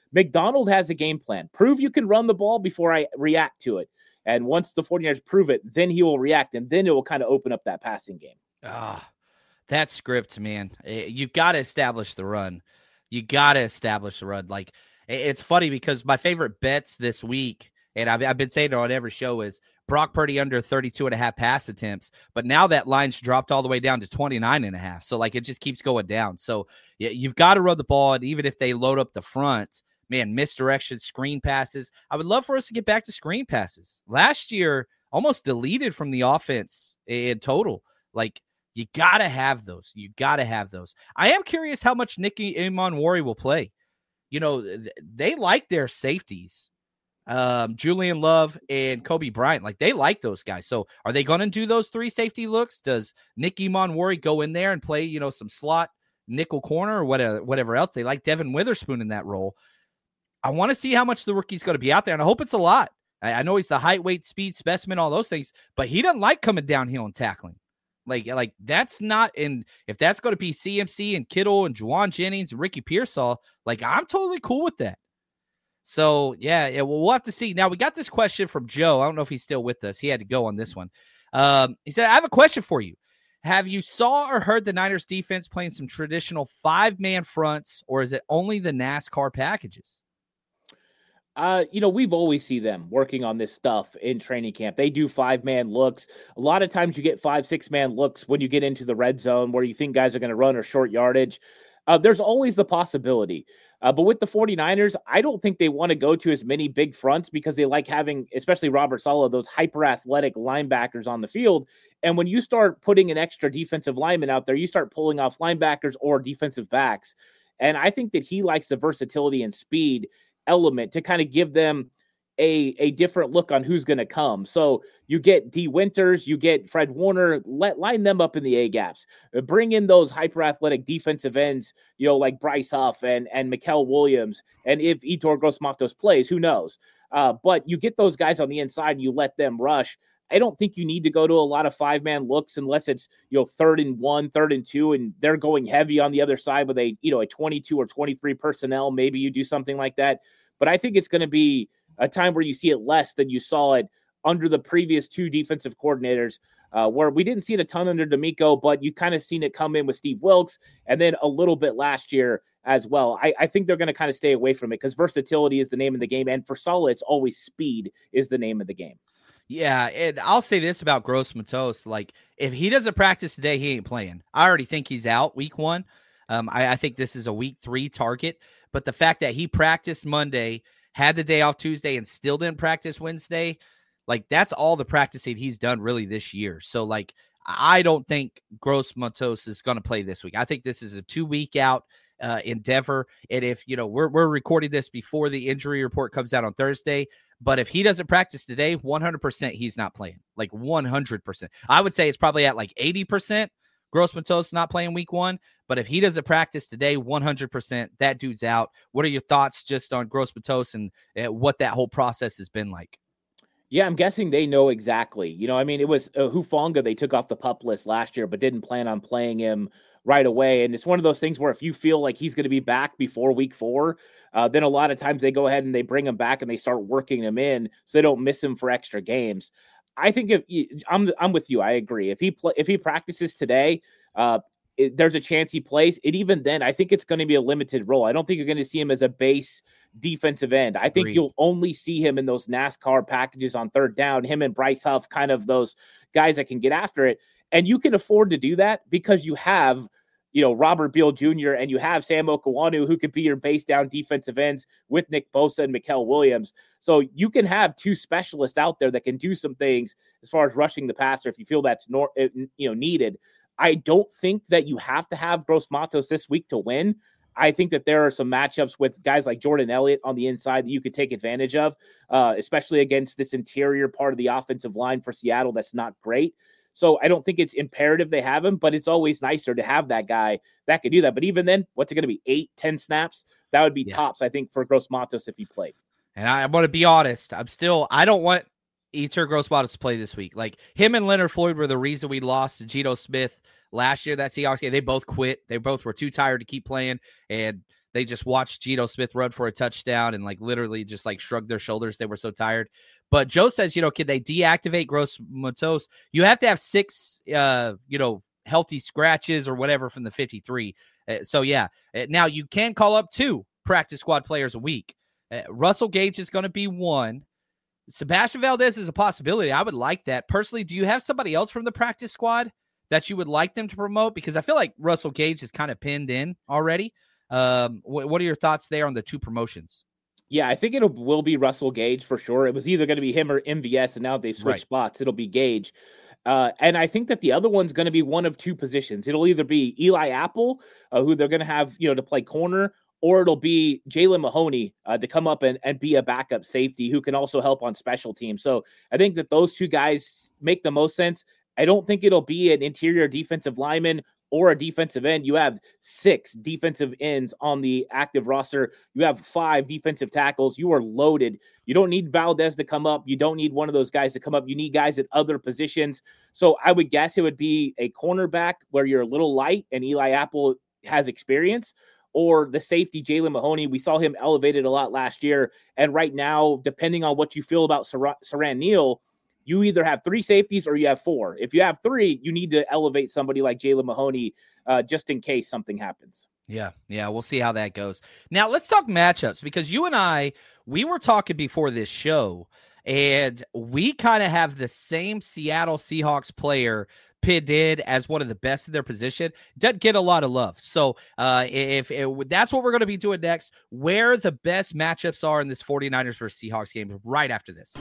McDonald has a game plan. Prove you can run the ball before I react to it. And once the 49ers prove it, then he will react, and then it will kind of open up that passing game. Ah, that script, man. You've got to establish the run. You got to establish the run. Like, it's funny because my favorite bets this week, and I've, I've been saying it on every show, is Brock Purdy under thirty-two and a half pass attempts. But now that line's dropped all the way down to twenty-nine and a half. So, like, it just keeps going down. So, yeah, you've got to run the ball, and even if they load up the front, man, misdirection, screen passes. I would love for us to get back to screen passes. Last year, almost deleted from the offense in total. Like, you got to have those. You got to have those. I am curious how much Nicky Emanwori will play. You know, they like their safeties. Um, Julian Love and Kobe Bryant, like they like those guys. So are they going to do those three safety looks? Does Nicky Emanwori go in there and play, you know, some slot nickel corner or whatever, whatever else? They like Devin Witherspoon in that role. I want to see how much the rookie's going to be out there, and I hope it's a lot. I, I know he's the height, weight, speed, specimen, all those things, but he doesn't like coming downhill and tackling. Like, like that's not in. If that's going to be C M C and Kittle and Juwan Jennings and Ricky Pearsall, like I'm totally cool with that. So yeah, yeah, well, we'll have to see. Now we got this question from Joe. I don't know if he's still with us. He had to go on this one. Um, he said, "I have a question for you. Have you saw or heard the Niners defense playing some traditional five-man fronts, or is it only the NASCAR packages?" Uh, you know, we've always see them working on this stuff in training camp. They do five-man looks. A lot of times you get five, six-man looks when you get into the red zone where you think guys are going to run or short yardage. Uh, there's always the possibility. Uh, but with the 49ers, I don't think they want to go to as many big fronts because they like having, especially Robert Saleh, those hyper-athletic linebackers on the field. And when you start putting an extra defensive lineman out there, you start pulling off linebackers or defensive backs. And I think that he likes the versatility and speed element to kind of give them a, a different look on who's going to come. So you get D Winters, you get Fred Warner, let line them up in the A gaps, bring in those hyper athletic defensive ends, you know, like Bryce Huff and, and Mikael Williams. And if Yetur Gross-Matos plays, who knows? Uh, but you get those guys on the inside and you let them rush. I don't think you need to go to a lot of five-man looks unless it's, you know, third and one, third and two, and they're going heavy on the other side with a, you know, a twenty-two or twenty-three personnel. Maybe you do something like that. But I think it's going to be a time where you see it less than you saw it under the previous two defensive coordinators, uh, where we didn't see it a ton under DeMeco, but you kind of seen it come in with Steve Wilks and then a little bit last year as well. I, I think they're going to kind of stay away from it because versatility is the name of the game. And for Saleh, it's always speed is the name of the game. Yeah, and I'll say this about Gross-Matos. Like, if he doesn't practice today, he ain't playing. I already think he's out week one. Um, I, I think this is a week three target. But the fact that he practiced Monday, had the day off Tuesday, and still didn't practice Wednesday, like, that's all the practicing he's done really this year. So, like, I don't think Gross-Matos is going to play this week. I think this is a two-week out uh, endeavor. And if, you know, we're we're recording this before the injury report comes out on Thursday, but if he doesn't practice today, one hundred percent he's not playing. Like, one hundred percent. I would say it's probably at, like, eighty percent. Gross-Matos not playing week one, but if he doesn't practice today, one hundred percent that dude's out. What are your thoughts just on Gross-Matos and uh, what that whole process has been like? Yeah, I'm guessing they know exactly. You know, I mean, it was uh, Hufanga they took off the PUP list last year, but didn't plan on playing him right away. And it's one of those things where if you feel like he's going to be back before week four, uh, then a lot of times they go ahead and they bring him back and they start working him in so they don't miss him for extra games. I think if I'm I'm with you, I agree. If he play, if he practices today, uh, it, there's a chance he plays. And even then, I think it's going to be a limited role. I don't think you're going to see him as a base defensive end. I think Agreed. You'll only see him in those NASCAR packages on third down. Him and Bryce Huff, kind of those guys that can get after it. And you can afford to do that because you have, you know, Robert Beal Junior and you have Sam Okawanu, who could be your base down defensive ends with Nick Bosa and Mikael Williams. So you can have two specialists out there that can do some things as far as rushing the passer if you feel that's nor, you know needed. I don't think that you have to have Gross-Matos this week to win. I think that there are some matchups with guys like Jordan Elliott on the inside that you could take advantage of, uh, especially against this interior part of the offensive line for Seattle that's not great. So I don't think it's imperative they have him, but it's always nicer to have that guy that could do that. But even then, what's it going to be? Eight, ten snaps? That would be yeah. tops, I think, for Gross-Matos if he played. And I, I want to be honest. I'm still, I don't want Yetur Gross-Matos to play this week. Like, him and Leonard Floyd were the reason we lost to Geno Smith last year, that Seahawks game. They both quit. They both were too tired to keep playing. And they just watched Geno Smith run for a touchdown and like literally just like shrugged their shoulders. They were so tired. But Joe says, you know, can they deactivate Gross Matos? You have to have six, uh, you know, healthy scratches or whatever from the fifty-three. Uh, so, yeah, uh, now you can call up two practice squad players a week. Uh, Russell Gage is going to be one. Sebastian Valdez is a possibility. I would like that. Personally, do you have somebody else from the practice squad that you would like them to promote? Because I feel like Russell Gage is kind of pinned in already. Um, wh- what are your thoughts there on the two promotions? Yeah, I think it will be Russell Gage for sure. It was either going to be him or M V S, and now they've switched right. spots. It'll be Gage. Uh, and I think that the other one's going to be one of two positions. It'll either be Eli Apple, uh, who they're going to have, you know, to play corner, or it'll be Jalen Mahoney uh, to come up and, and be a backup safety who can also help on special teams. So I think that those two guys make the most sense. I don't think it'll be an interior defensive lineman or a defensive end. You have six defensive ends on the active roster. You have five defensive tackles. You are loaded. You don't need Valdez to come up. You don't need one of those guys to come up. You need guys at other positions. So I would guess it would be a cornerback where you're a little light and Eli Apple has experience, or the safety, Jalen Mahoney. We saw him elevated a lot last year. And right now, depending on what you feel about Sar- Saran Neal, you either have three safeties or you have four. If you have three, you need to elevate somebody like Jalen Mahoney uh, just in case something happens. Yeah, yeah, we'll see how that goes. Now, let's talk matchups, because you and I, we were talking before this show, and we kind of have the same Seattle Seahawks player pinned in as one of the best in their position. Doesn't get a lot of love. So uh, if, if that's what we're going to be doing next, where the best matchups are in this 49ers versus Seahawks game right after this.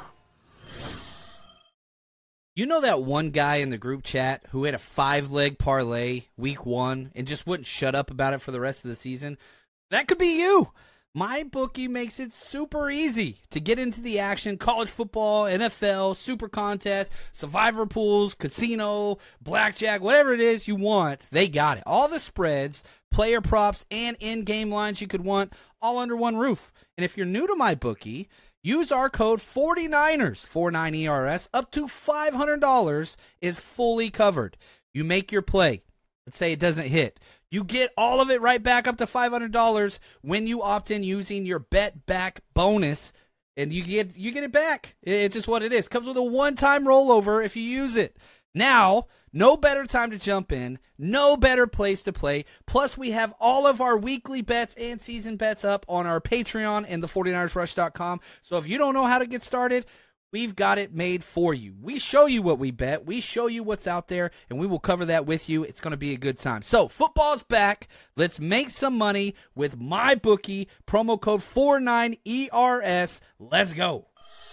You know that one guy in the group chat who had a five-leg parlay week one and just wouldn't shut up about it for the rest of the season? That could be you. MyBookie makes it super easy to get into the action. College football, N F L, super contest, survivor pools, casino, blackjack, whatever it is you want, they got it. All the spreads, player props, and in-game lines you could want all under one roof. And if you're new to MyBookie, use our code forty-niners, forty-nine E R S, up to five hundred dollars is fully covered. You make your play. Let's say it doesn't hit. You get all of it right back up to five hundred dollars when you opt in using your bet back bonus, and you get you get it back. It's just what it is. Comes with a one-time rollover if you use it. Now, no better time to jump in, no better place to play. Plus, we have all of our weekly bets and season bets up on our Patreon and the forty niners rush dot com. So if you don't know how to get started, we've got it made for you. We show you what we bet. We show you what's out there, and we will cover that with you. It's going to be a good time. So football's back. Let's make some money with MyBookie. Promo code forty-nine E R S. Let's go.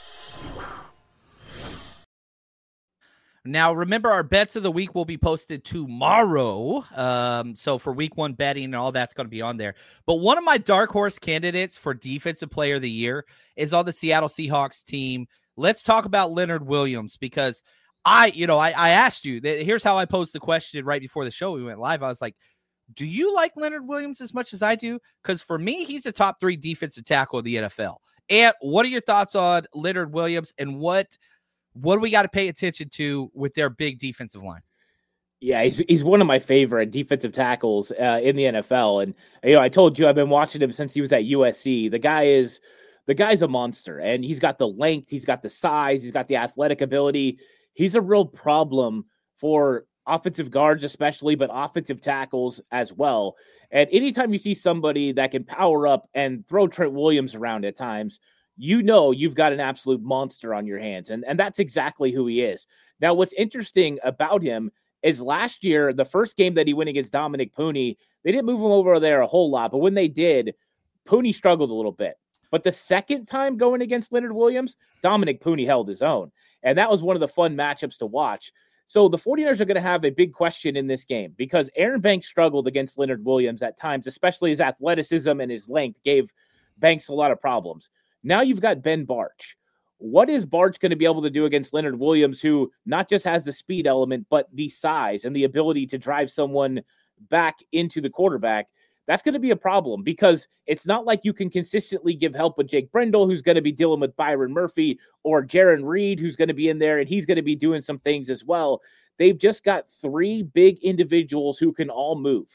Now, remember, our bets of the week will be posted tomorrow. Um, so for week one betting and all that's going to be on there. But one of my dark horse candidates for Defensive Player of the Year is on the Seattle Seahawks team. Let's talk about Leonard Williams, because I, you know, I, I asked you, here's how I posed the question right before the show we went live. I was like, do you like Leonard Williams as much as I do? Because for me, he's a top three defensive tackle in the N F L. And what are your thoughts on Leonard Williams, and what What do we got to pay attention to with their big defensive line? Yeah, he's he's one of my favorite defensive tackles uh, in the N F L. And, you know, I told you I've been watching him since he was at U S C. The guy is the guy's a monster, and he's got the length, he's got the size, he's got the athletic ability. He's a real problem for offensive guards especially, but offensive tackles as well. And anytime you see somebody that can power up and throw Trent Williams around at times, you know you've got an absolute monster on your hands. And, and that's exactly who he is. Now, what's interesting about him is last year, the first game that he went against Dominic Pooney, they didn't move him over there a whole lot. But when they did, Pooney struggled a little bit. But the second time going against Leonard Williams, Dominic Pooney held his own. And that was one of the fun matchups to watch. So the 49ers are going to have a big question in this game, because Aaron Banks struggled against Leonard Williams at times, especially his athleticism and his length gave Banks a lot of problems. Now you've got Ben Bartch. What is Bartch going to be able to do against Leonard Williams, who not just has the speed element, but the size and the ability to drive someone back into the quarterback? That's going to be a problem, because it's not like you can consistently give help with Jake Brendel, who's going to be dealing with Byron Murphy, or Jaron Reed, who's going to be in there, and he's going to be doing some things as well. They've just got three big individuals who can all move.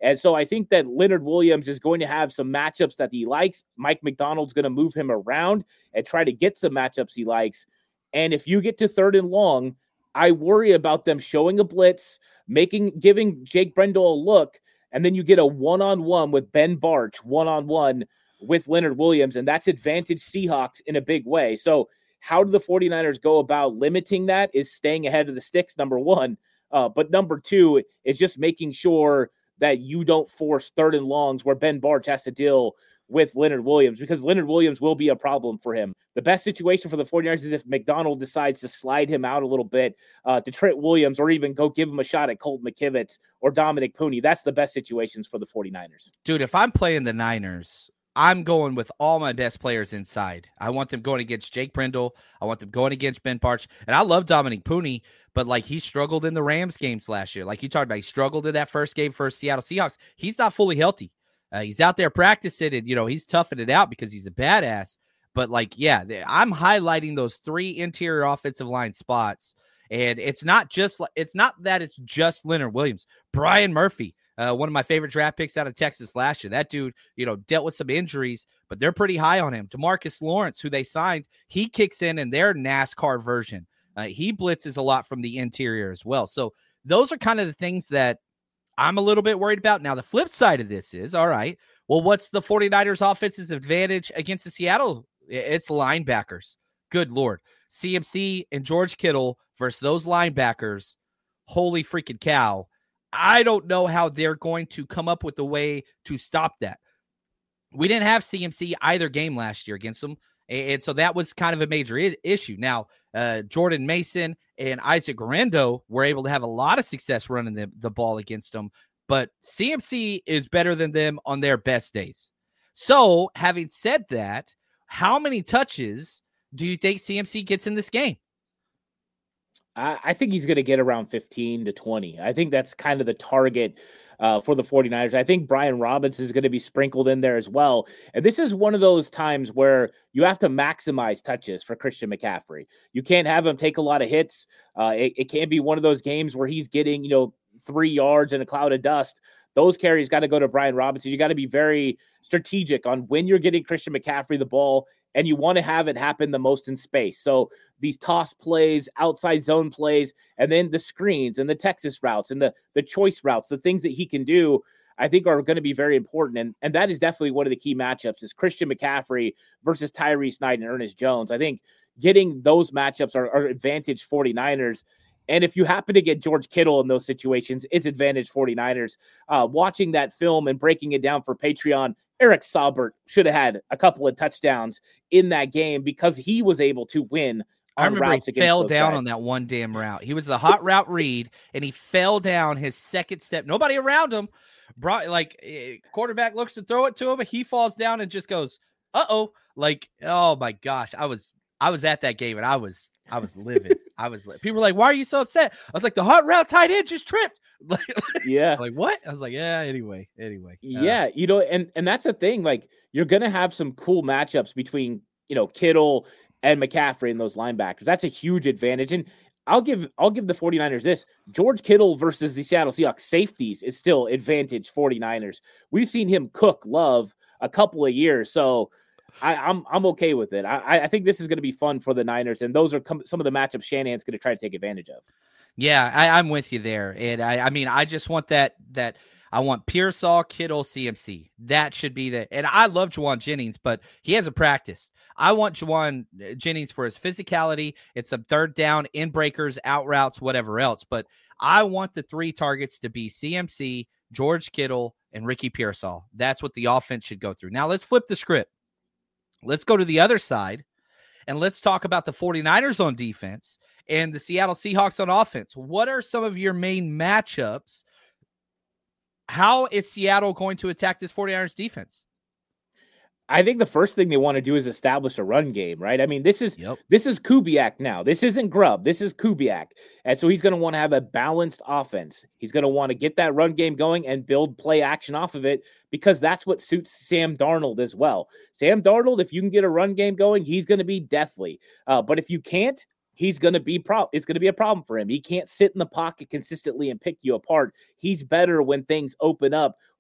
And so I think that Leonard Williams is going to have some matchups that he likes. Mike Macdonald's going to move him around and try to get some matchups he likes. And if you get to third and long, I worry about them showing a blitz, making, giving Jake Brendel a look, and then you get a one-on-one with Ben Bartch, one-on-one with Leonard Williams, and that's advantage Seahawks in a big way. So how do the 49ers go about limiting that is staying ahead of the sticks, number one. Uh, but number two is just making sure that you don't force third and longs where Ben Bartch has to deal with Leonard Williams, because Leonard Williams will be a problem for him. The best situation for the 49ers is if McDonald decides to slide him out a little bit uh, to Trent Williams, or even go give him a shot at Colt McKivitz or Dominic Pooney. That's the best situations for the 49ers. Dude, if I'm playing the Niners, I'm going with all my best players inside. I want them going against Jake Brendel. I want them going against Ben Bartch. And I love Dominic Pooney, but like he struggled in the Rams games last year. Like you talked about, he struggled in that first game for Seattle Seahawks. He's not fully healthy. Uh, he's out there practicing and, you know, he's toughing it out because he's a badass. But like, yeah, I'm highlighting those three interior offensive line spots. And it's not just like, it's not that it's just Leonard Williams. Brian Murphy, Uh, one of my favorite draft picks out of Texas last year. That dude, you know, dealt with some injuries, but they're pretty high on him. DeMarcus Lawrence, who they signed, he kicks in in their NASCAR version. Uh, he blitzes a lot from the interior as well. So those are kind of the things that I'm a little bit worried about. Now, the flip side of this is, all right, well, what's the 49ers offense's advantage against the Seattle? It's linebackers. Good Lord. C M C and George Kittle versus those linebackers. Holy freaking cow. I don't know how they're going to come up with a way to stop that. We didn't have C M C either game last year against them, and so that was kind of a major I- issue. Now, uh, Jordan Mason and Isaac Guerrero were able to have a lot of success running the, the ball against them, but C M C is better than them on their best days. So, having said that, how many touches do you think C M C gets in this game? I think he's going to get around fifteen to twenty. I think that's kind of the target uh, for the 49ers. I think Brian Robinson is going to be sprinkled in there as well. And this is one of those times where you have to maximize touches for Christian McCaffrey. You can't have him take a lot of hits. Uh, it, it can't be one of those games where he's getting, you know, three yards in a cloud of dust. Those carries got to go to Brian Robinson. You got to be very strategic on when you're getting Christian McCaffrey the ball, and you want to have it happen the most in space. So these toss plays, outside zone plays, and then the screens and the Texas routes and the, the choice routes, the things that he can do, I think are going to be very important. And, and that is definitely one of the key matchups is Christian McCaffrey versus Tyrese Knight and Ernest Jones. I think getting those matchups are, are advantage 49ers. And if you happen to get George Kittle in those situations, it's advantage 49ers. Uh, watching that film and breaking it down for Patreon, Eric Saubert should have had a couple of touchdowns in that game because he was able to win on I remember routes he against fell those down guys. on that one damn route. He was the hot route read, and he fell down his second step. Nobody around him. Brought like eh, quarterback looks to throw it to him, but he falls down and just goes, "Uh-oh." Like, oh my gosh. I was I was at that game and I was I was livid. I was li- people were like, "Why are you so upset?" I was like, "The hot route tight end just tripped." Like, yeah. Like, what? I was like, yeah, anyway. Anyway. Uh, Yeah, you know, and and that's the thing. Like, you're gonna have some cool matchups between, you know, Kittle and McCaffrey and those linebackers. That's a huge advantage. And I'll give I'll give the 49ers this. George Kittle versus the Seattle Seahawks safeties is still advantage 49ers. We've seen him cook Love a couple of years, so I, I'm I'm okay with it. I, I think this is going to be fun for the Niners, and those are com- some of the matchups Shanahan's going to try to take advantage of. Yeah, I, I'm with you there. And I, I mean, I just want that, that I want Pearsall, Kittle, C M C. That should be the, and I love Juwan Jennings, but he hasn't practiced. I want Juwan Jennings for his physicality. It's some third down, in breakers, out routes, whatever else. But I want the three targets to be C M C, George Kittle, and Ricky Pearsall. That's what the offense should go through. Now let's flip the script. Let's go to the other side, and let's talk about the 49ers on defense and the Seattle Seahawks on offense. What are some of your main matchups? How is Seattle going to attack this 49ers defense? I think the first thing they want to do is establish a run game, right? I mean, this is Yep. this is Kubiak now. This isn't Grubb. This is Kubiak. And so he's going to want to have a balanced offense. He's going to want to get that run game going and build play action off of it because that's what suits Sam Darnold as well. Sam Darnold, if you can get a run game going, he's going to be deathly. Uh, but if you can't, he's going to be pro- it's going to be a problem for him. He can't sit in the pocket consistently and pick you apart. He's better when things open up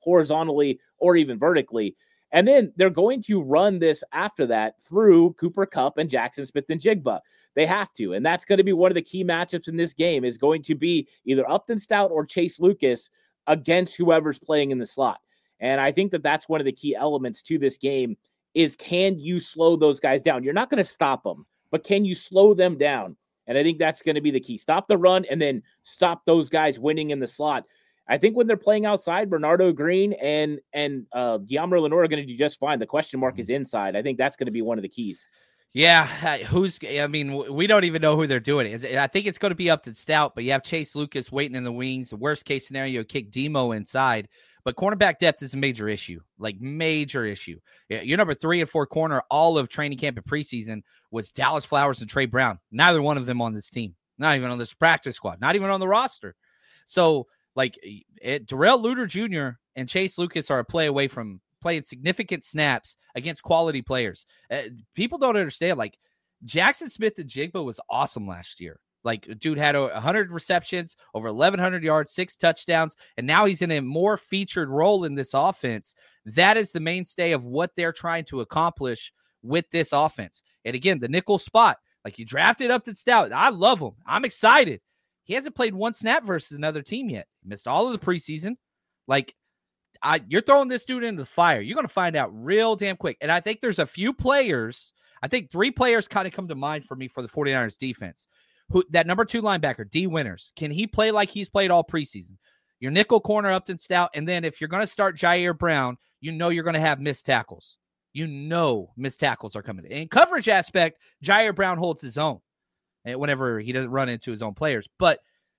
horizontally or even vertically. And then they're going to run this after that through Cooper Kupp and Jackson Smith-Njigba. They have to. And that's going to be one of the key matchups in this game, is going to be either Upton Stout or Chase Lucas against whoever's playing in the slot. And I think that that's one of the key elements to this game, is can you slow those guys down? You're not going to stop them, but can you slow them down? And I think that's going to be the key. Stop the run and then stop those guys winning in the slot. I think when they're playing outside, Bernardo Green and and uh, Deommodore Lenoir are going to do just fine. The question mark is inside. I think that's going to be one of the keys. Yeah, who's? I mean, we don't even know who they're doing. I think it's going to be Upton Stout, but you have Chase Lucas waiting in the wings. The worst case scenario, you kick Demo inside. But cornerback depth is a major issue, like major issue. Your number three and four corner, all of training camp and preseason, was Dallas Flowers and Trey Brown. Neither one of them on this team, not even on this practice squad, not even on the roster. So, like, it, Darrell Luter Junior and Chase Lucas are a play away from playing significant snaps against quality players. Uh, people don't understand, like, Jackson Smith-Njigba was awesome last year. Like, dude had one hundred receptions, over eleven hundred yards, six touchdowns, and now he's in a more featured role in this offense. That is the mainstay of what they're trying to accomplish with this offense. And again, the nickel spot, like, you drafted Upton Stout. I love him. I'm excited. He hasn't played one snap versus another team yet. He missed all of the preseason. Like, I, you're throwing this dude into the fire. You're going to find out real damn quick. And I think there's a few players, I think three players kind of come to mind for me for the 49ers defense. Who that number two linebacker, D. Winters, can he play like he's played all preseason? Your nickel corner, Upton Stout, and then if you're going to start Jair Brown, you know you're going to have missed tackles. You know missed tackles are coming. In coverage aspect, Jair Brown holds his own whenever he doesn't run into his own players. But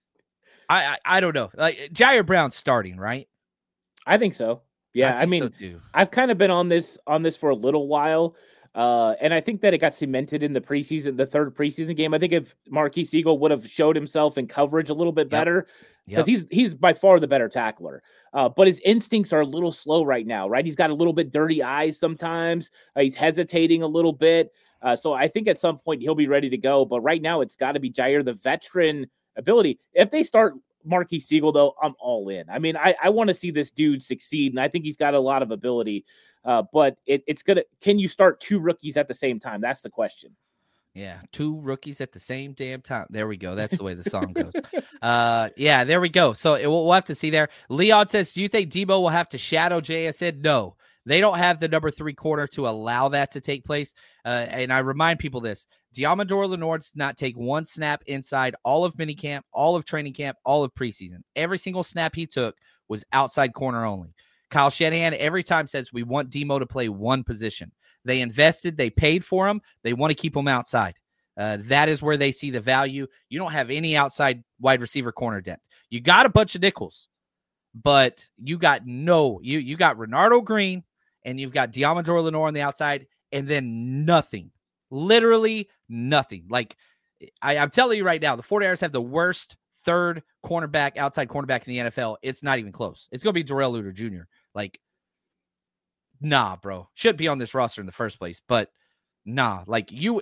I, I, I don't know. Like, Jair Brown's starting, right? I think so. Yeah, I, I mean, so I've kind of been on this on this for a little while. Uh, and I think that it got cemented in the preseason, the third preseason game. I think if Marquise Eagle would have showed himself in coverage a little bit better, because yep. he's he's by far the better tackler. Uh, but his instincts are a little slow right now, right? He's got a little bit dirty eyes sometimes. Uh, he's hesitating a little bit. Uh, so I think at some point he'll be ready to go. But right now it's got to be Jair, the veteran ability. If they start Marquise Eagle, though, I'm all in. I mean, I, I want to see this dude succeed, and I think he's got a lot of ability. Uh, but it, it's going to – can you start two rookies at the same time? That's the question. Yeah, two rookies at the same damn time. There we go. That's the way the song goes. uh, yeah, there we go. So it, we'll, we'll have to see there. Leon says, do you think Debo will have to shadow Jay? I said no. They don't have the number three corner to allow that to take place. Uh, and I remind people this. Deommodore Lenoir does not take one snap inside all of minicamp, all of training camp, all of preseason. Every single snap he took was outside corner only. Kyle Shanahan every time says we want Demo to play one position. They invested, they paid for him. They want to keep him outside. Uh, that is where they see the value. You don't have any outside wide receiver corner depth. You got a bunch of nickels, but you got no, you, you got Renardo Green and you've got Deommodore Lenoir on the outside and then nothing, literally nothing. Like I, I'm telling you right now, the 49ers have the worst third cornerback, outside cornerback in the N F L. It's not even close. It's going to be Darrell Luter Junior Like, nah, bro. Should be on this roster in the first place, but nah. Like, you,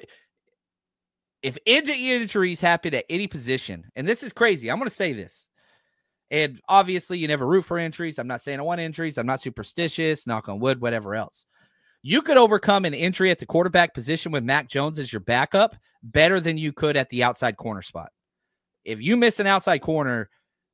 if injuries happen at any position, and this is crazy, I'm going to say this, and obviously you never root for injuries. I'm not saying I want injuries. I'm not superstitious, knock on wood, whatever else. You could overcome an injury at the quarterback position with Mac Jones as your backup better than you could at the outside corner spot. If you miss an outside corner,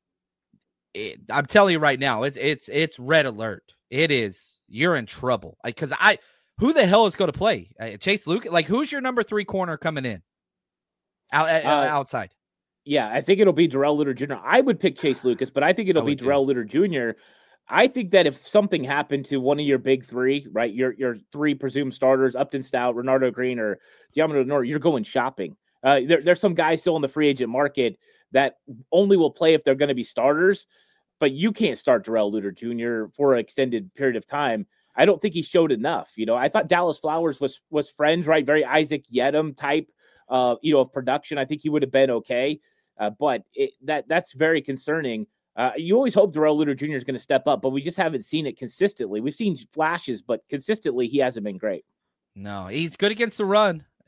it, I'm telling you right now, it's it's it's red alert. It is. You're in trouble. Because I, who the hell is going to play? Uh, Chase Lucas? Like, who's your number three corner coming in? Out, uh, outside. Yeah, I think it'll be Darrell Luter Junior I would pick Chase Lucas, but I think it'll I be Darrell Luter Junior I think that if something happened to one of your big three, right, your your three presumed starters, Upton Stout, Renardo Green, or Deommodore Lenoir, you're going shopping. Uh, there, there's some guys still in the free agent market that only will play if they're going to be starters, but you can't start Darrell Luter Junior for an extended period of time. I don't think he showed enough. You know, I thought Dallas Flowers was was friends, right? Very Isaac Yedem type, uh, you know, of production. I think he would have been okay, uh, but it, that that's very concerning. Uh, you always hope Darrell Luter Junior is going to step up, but we just haven't seen it consistently. We've seen flashes, but consistently he hasn't been great. No, he's good against the run.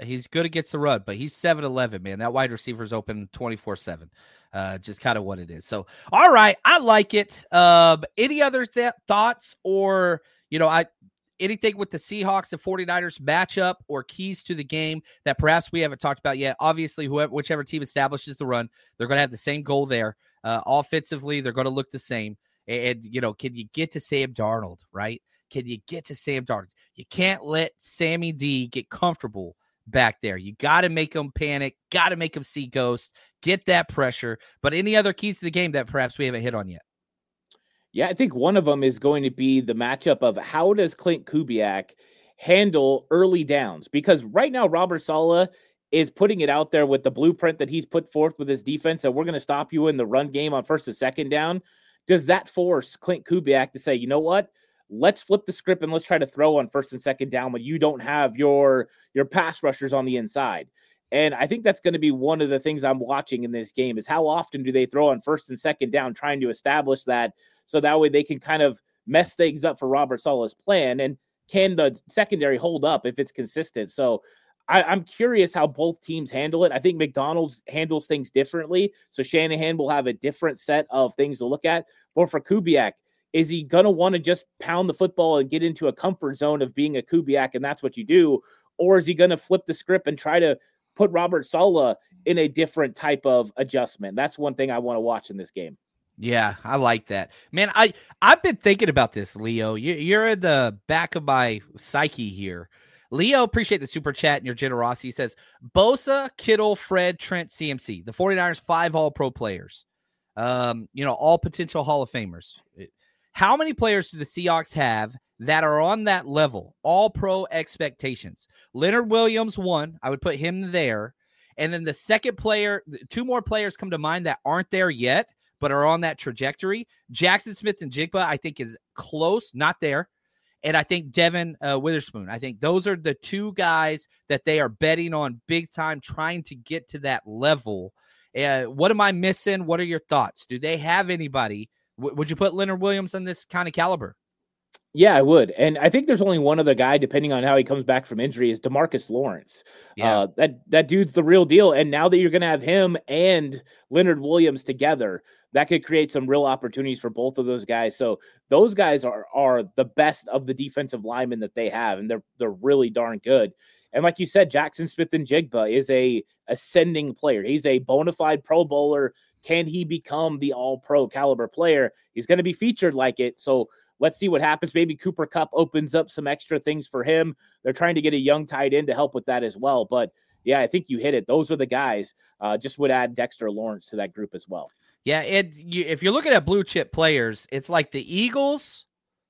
He's good against the run, but he's seven eleven, man. That wide receiver's open twenty-four seven. Uh, just kind of what it is. So, all right, I like it. Um, any other th- thoughts or, you know, I anything with the Seahawks and 49ers matchup or keys to the game that perhaps we haven't talked about yet? Obviously, whoever, whichever team establishes the run, they're going to have the same goal there. Uh, offensively, they're going to look the same. And, and, you know, can you get to Sam Darnold, right? Can you get to Sam Darnold? You can't let Sammy D get comfortable back there. You got to make them panic, got to make them see ghosts, get that pressure. But any other keys to the game that perhaps we haven't hit on yet? Yeah, I think one of them is going to be the matchup of how does Klint Kubiak handle early downs? Because right now, Robert Saleh is putting it out there with the blueprint that he's put forth with his defense, that we're going to stop you in the run game on first and second down. Does that force Klint Kubiak to say, you know what? Let's flip the script and let's try to throw on first and second down when you don't have your, your pass rushers on the inside. And I think that's going to be one of the things I'm watching in this game is how often do they throw on first and second down, trying to establish that so that way they can kind of mess things up for Robert Saleh's plan. And can the secondary hold up if it's consistent? So I, I'm curious how both teams handle it. I think McDonald's handles things differently. So Shanahan will have a different set of things to look at. But for Kubiak, is he going to want to just pound the football and get into a comfort zone of being a Kubiak, and that's what you do? Or is he going to flip the script and try to put Robert Saleh in a different type of adjustment? That's one thing I want to watch in this game. Yeah, I like that. Man, I, I've been thinking about this, Leo. You, you're in the back of my psyche here. Leo, appreciate the super chat and your generosity. He says, Bosa, Kittle, Fred, Trent, C M C. The 49ers, five all-pro players. Um, you know, all potential Hall of Famers. How many players do the Seahawks have that are on that level, all pro expectations? Leonard Williams, one, I would put him there. And then the second player, two more players come to mind that aren't there yet, but are on that trajectory. Jackson Smith and Jigba, I think, is close, not there. And I think Devin uh, Witherspoon, I think those are the two guys that they are betting on big time, trying to get to that level. Uh, what am I missing? What are your thoughts? Do they have anybody? W- would you put Leonard Williams on this kind of caliber? Yeah, I would. And I think there's only one other guy, depending on how he comes back from injury, is DeMarcus Lawrence. Yeah. Uh, that, that dude's the real deal. And now that you're going to have him and Leonard Williams together, that could create some real opportunities for both of those guys. So those guys are are the best of the defensive linemen that they have, and they're they're really darn good. And like you said, Jackson Smith and Jigba is a ascending player. He's a bona fide Pro Bowler. Can he become the all-pro caliber player? He's going to be featured like it. So let's see what happens. Maybe Cooper Kupp opens up some extra things for him. They're trying to get a young tight end to help with that as well. But yeah, I think you hit it. Those are the guys. Uh, just would add Dexter Lawrence to that group as well. Yeah, it, you, if you're looking at blue chip players, it's like the Eagles,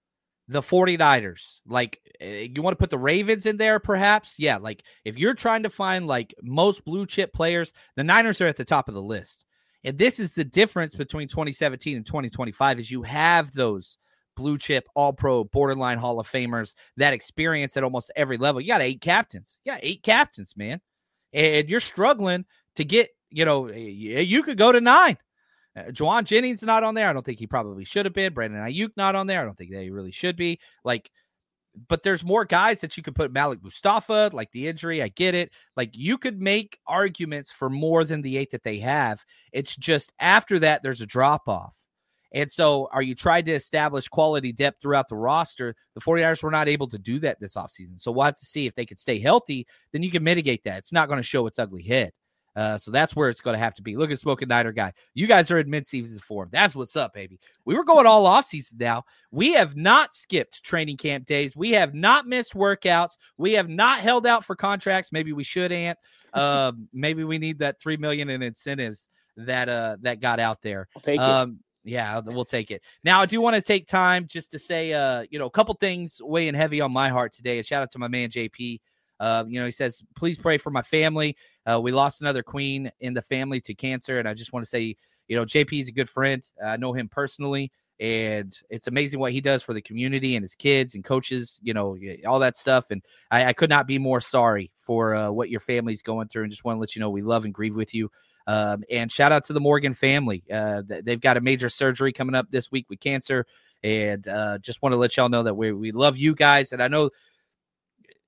the 49ers. Like, you want to put the Ravens in there, perhaps? Yeah, like, if you're trying to find, like, most blue chip players, the Niners are at the top of the list. And this is the difference between twenty seventeen and twenty twenty-five is you have those blue chip, all-pro, borderline Hall of Famers, that experience at almost every level. You got eight captains. You got eight captains, man. And you're struggling to get, you know, you could go to nine. Uh, Juwan Jennings not on there. I don't think he probably should have been. Brandon Ayuk not on there. I don't think that he really should be. Like, but there's more guys that you could put. Malik Mustafa, like the injury, I get it. Like, you could make arguments for more than the eight that they have. It's just after that, there's a drop off. And so are you trying to establish quality depth throughout the roster? The 49ers were not able to do that this offseason. So we'll have to see if they could stay healthy. Then you can mitigate that. It's not going to show its ugly head. Uh, so that's where it's going to have to be. Look at Smoking Niner guy. You guys are in mid-season form. That's what's up, baby. We were going all off-season now. We have not skipped training camp days. We have not missed workouts. We have not held out for contracts. Maybe we should, Ant. Uh, maybe we need that three million dollars in incentives that uh, that got out there. I'll take um, it. Yeah, we'll take it. Now, I do want to take time just to say, uh, you know, a couple things weighing heavy on my heart today. A shout out to my man, J P. Uh, you know, he says, please pray for my family. Uh, we lost another queen in the family to cancer. And I just want to say, you know, J P is a good friend. I know him personally, and it's amazing what he does for the community and his kids and coaches, you know, all that stuff. And I, I could not be more sorry for uh, what your family's going through, and just want to let you know we love and grieve with you. Um, and shout out to the Morgan family. Uh, they've got a major surgery coming up this week with cancer. And uh, just want to let y'all know that we, we love you guys. And I know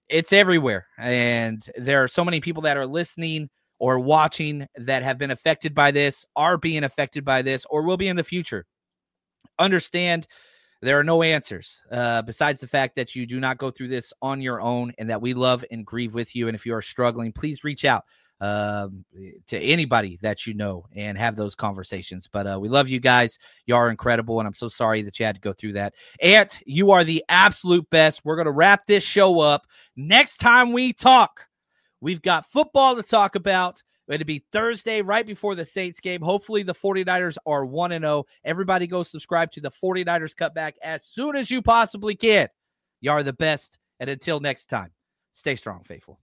it's everywhere. And there are so many people that are listening or watching that have been affected by this, are being affected by this, or will be in the future. Understand there are no answers uh, besides the fact that you do not go through this on your own, and that we love and grieve with you. And if you are struggling, please reach out um, to anybody that you know and have those conversations. But uh, we love you guys. You are incredible, and I'm so sorry that you had to go through that. Ant, you are the absolute best. We're going to wrap this show up. Next time we talk, we've got football to talk about. It'll be Thursday right before the Saints game. Hopefully the 49ers are one and oh. Everybody go subscribe to the 49ers Cutback as soon as you possibly can. You are the best. And until next time, stay strong, faithful.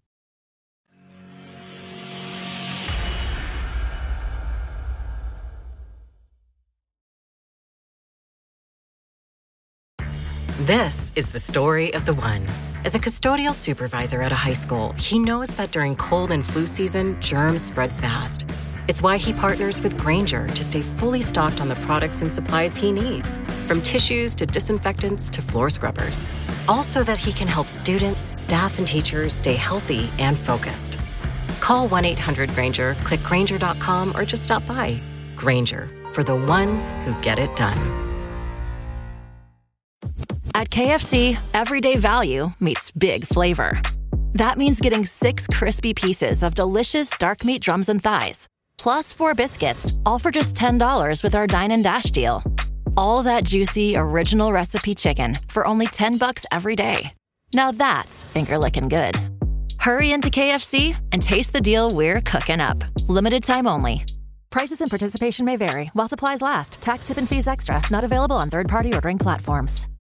This is the story of the one. As a custodial supervisor at a high school, he knows that during cold and flu season, germs spread fast. It's why he partners with Grainger to stay fully stocked on the products and supplies he needs, from tissues to disinfectants to floor scrubbers. All so that he can help students, staff, and teachers stay healthy and focused. Call one eight hundred Grainger, click Grainger dot com, or just stop by. Grainger, for the ones who get it done. At K F C, everyday value meets big flavor. That means getting six crispy pieces of delicious dark meat drums and thighs, plus four biscuits, all for just ten dollars with our Dine and Dash deal. All that juicy, original recipe chicken for only ten bucks every day. Now that's finger-licking good. Hurry into K F C and taste the deal we're cooking up. Limited time only. Prices and participation may vary while supplies last. Tax, tip, and fees extra. Not available on third-party ordering platforms.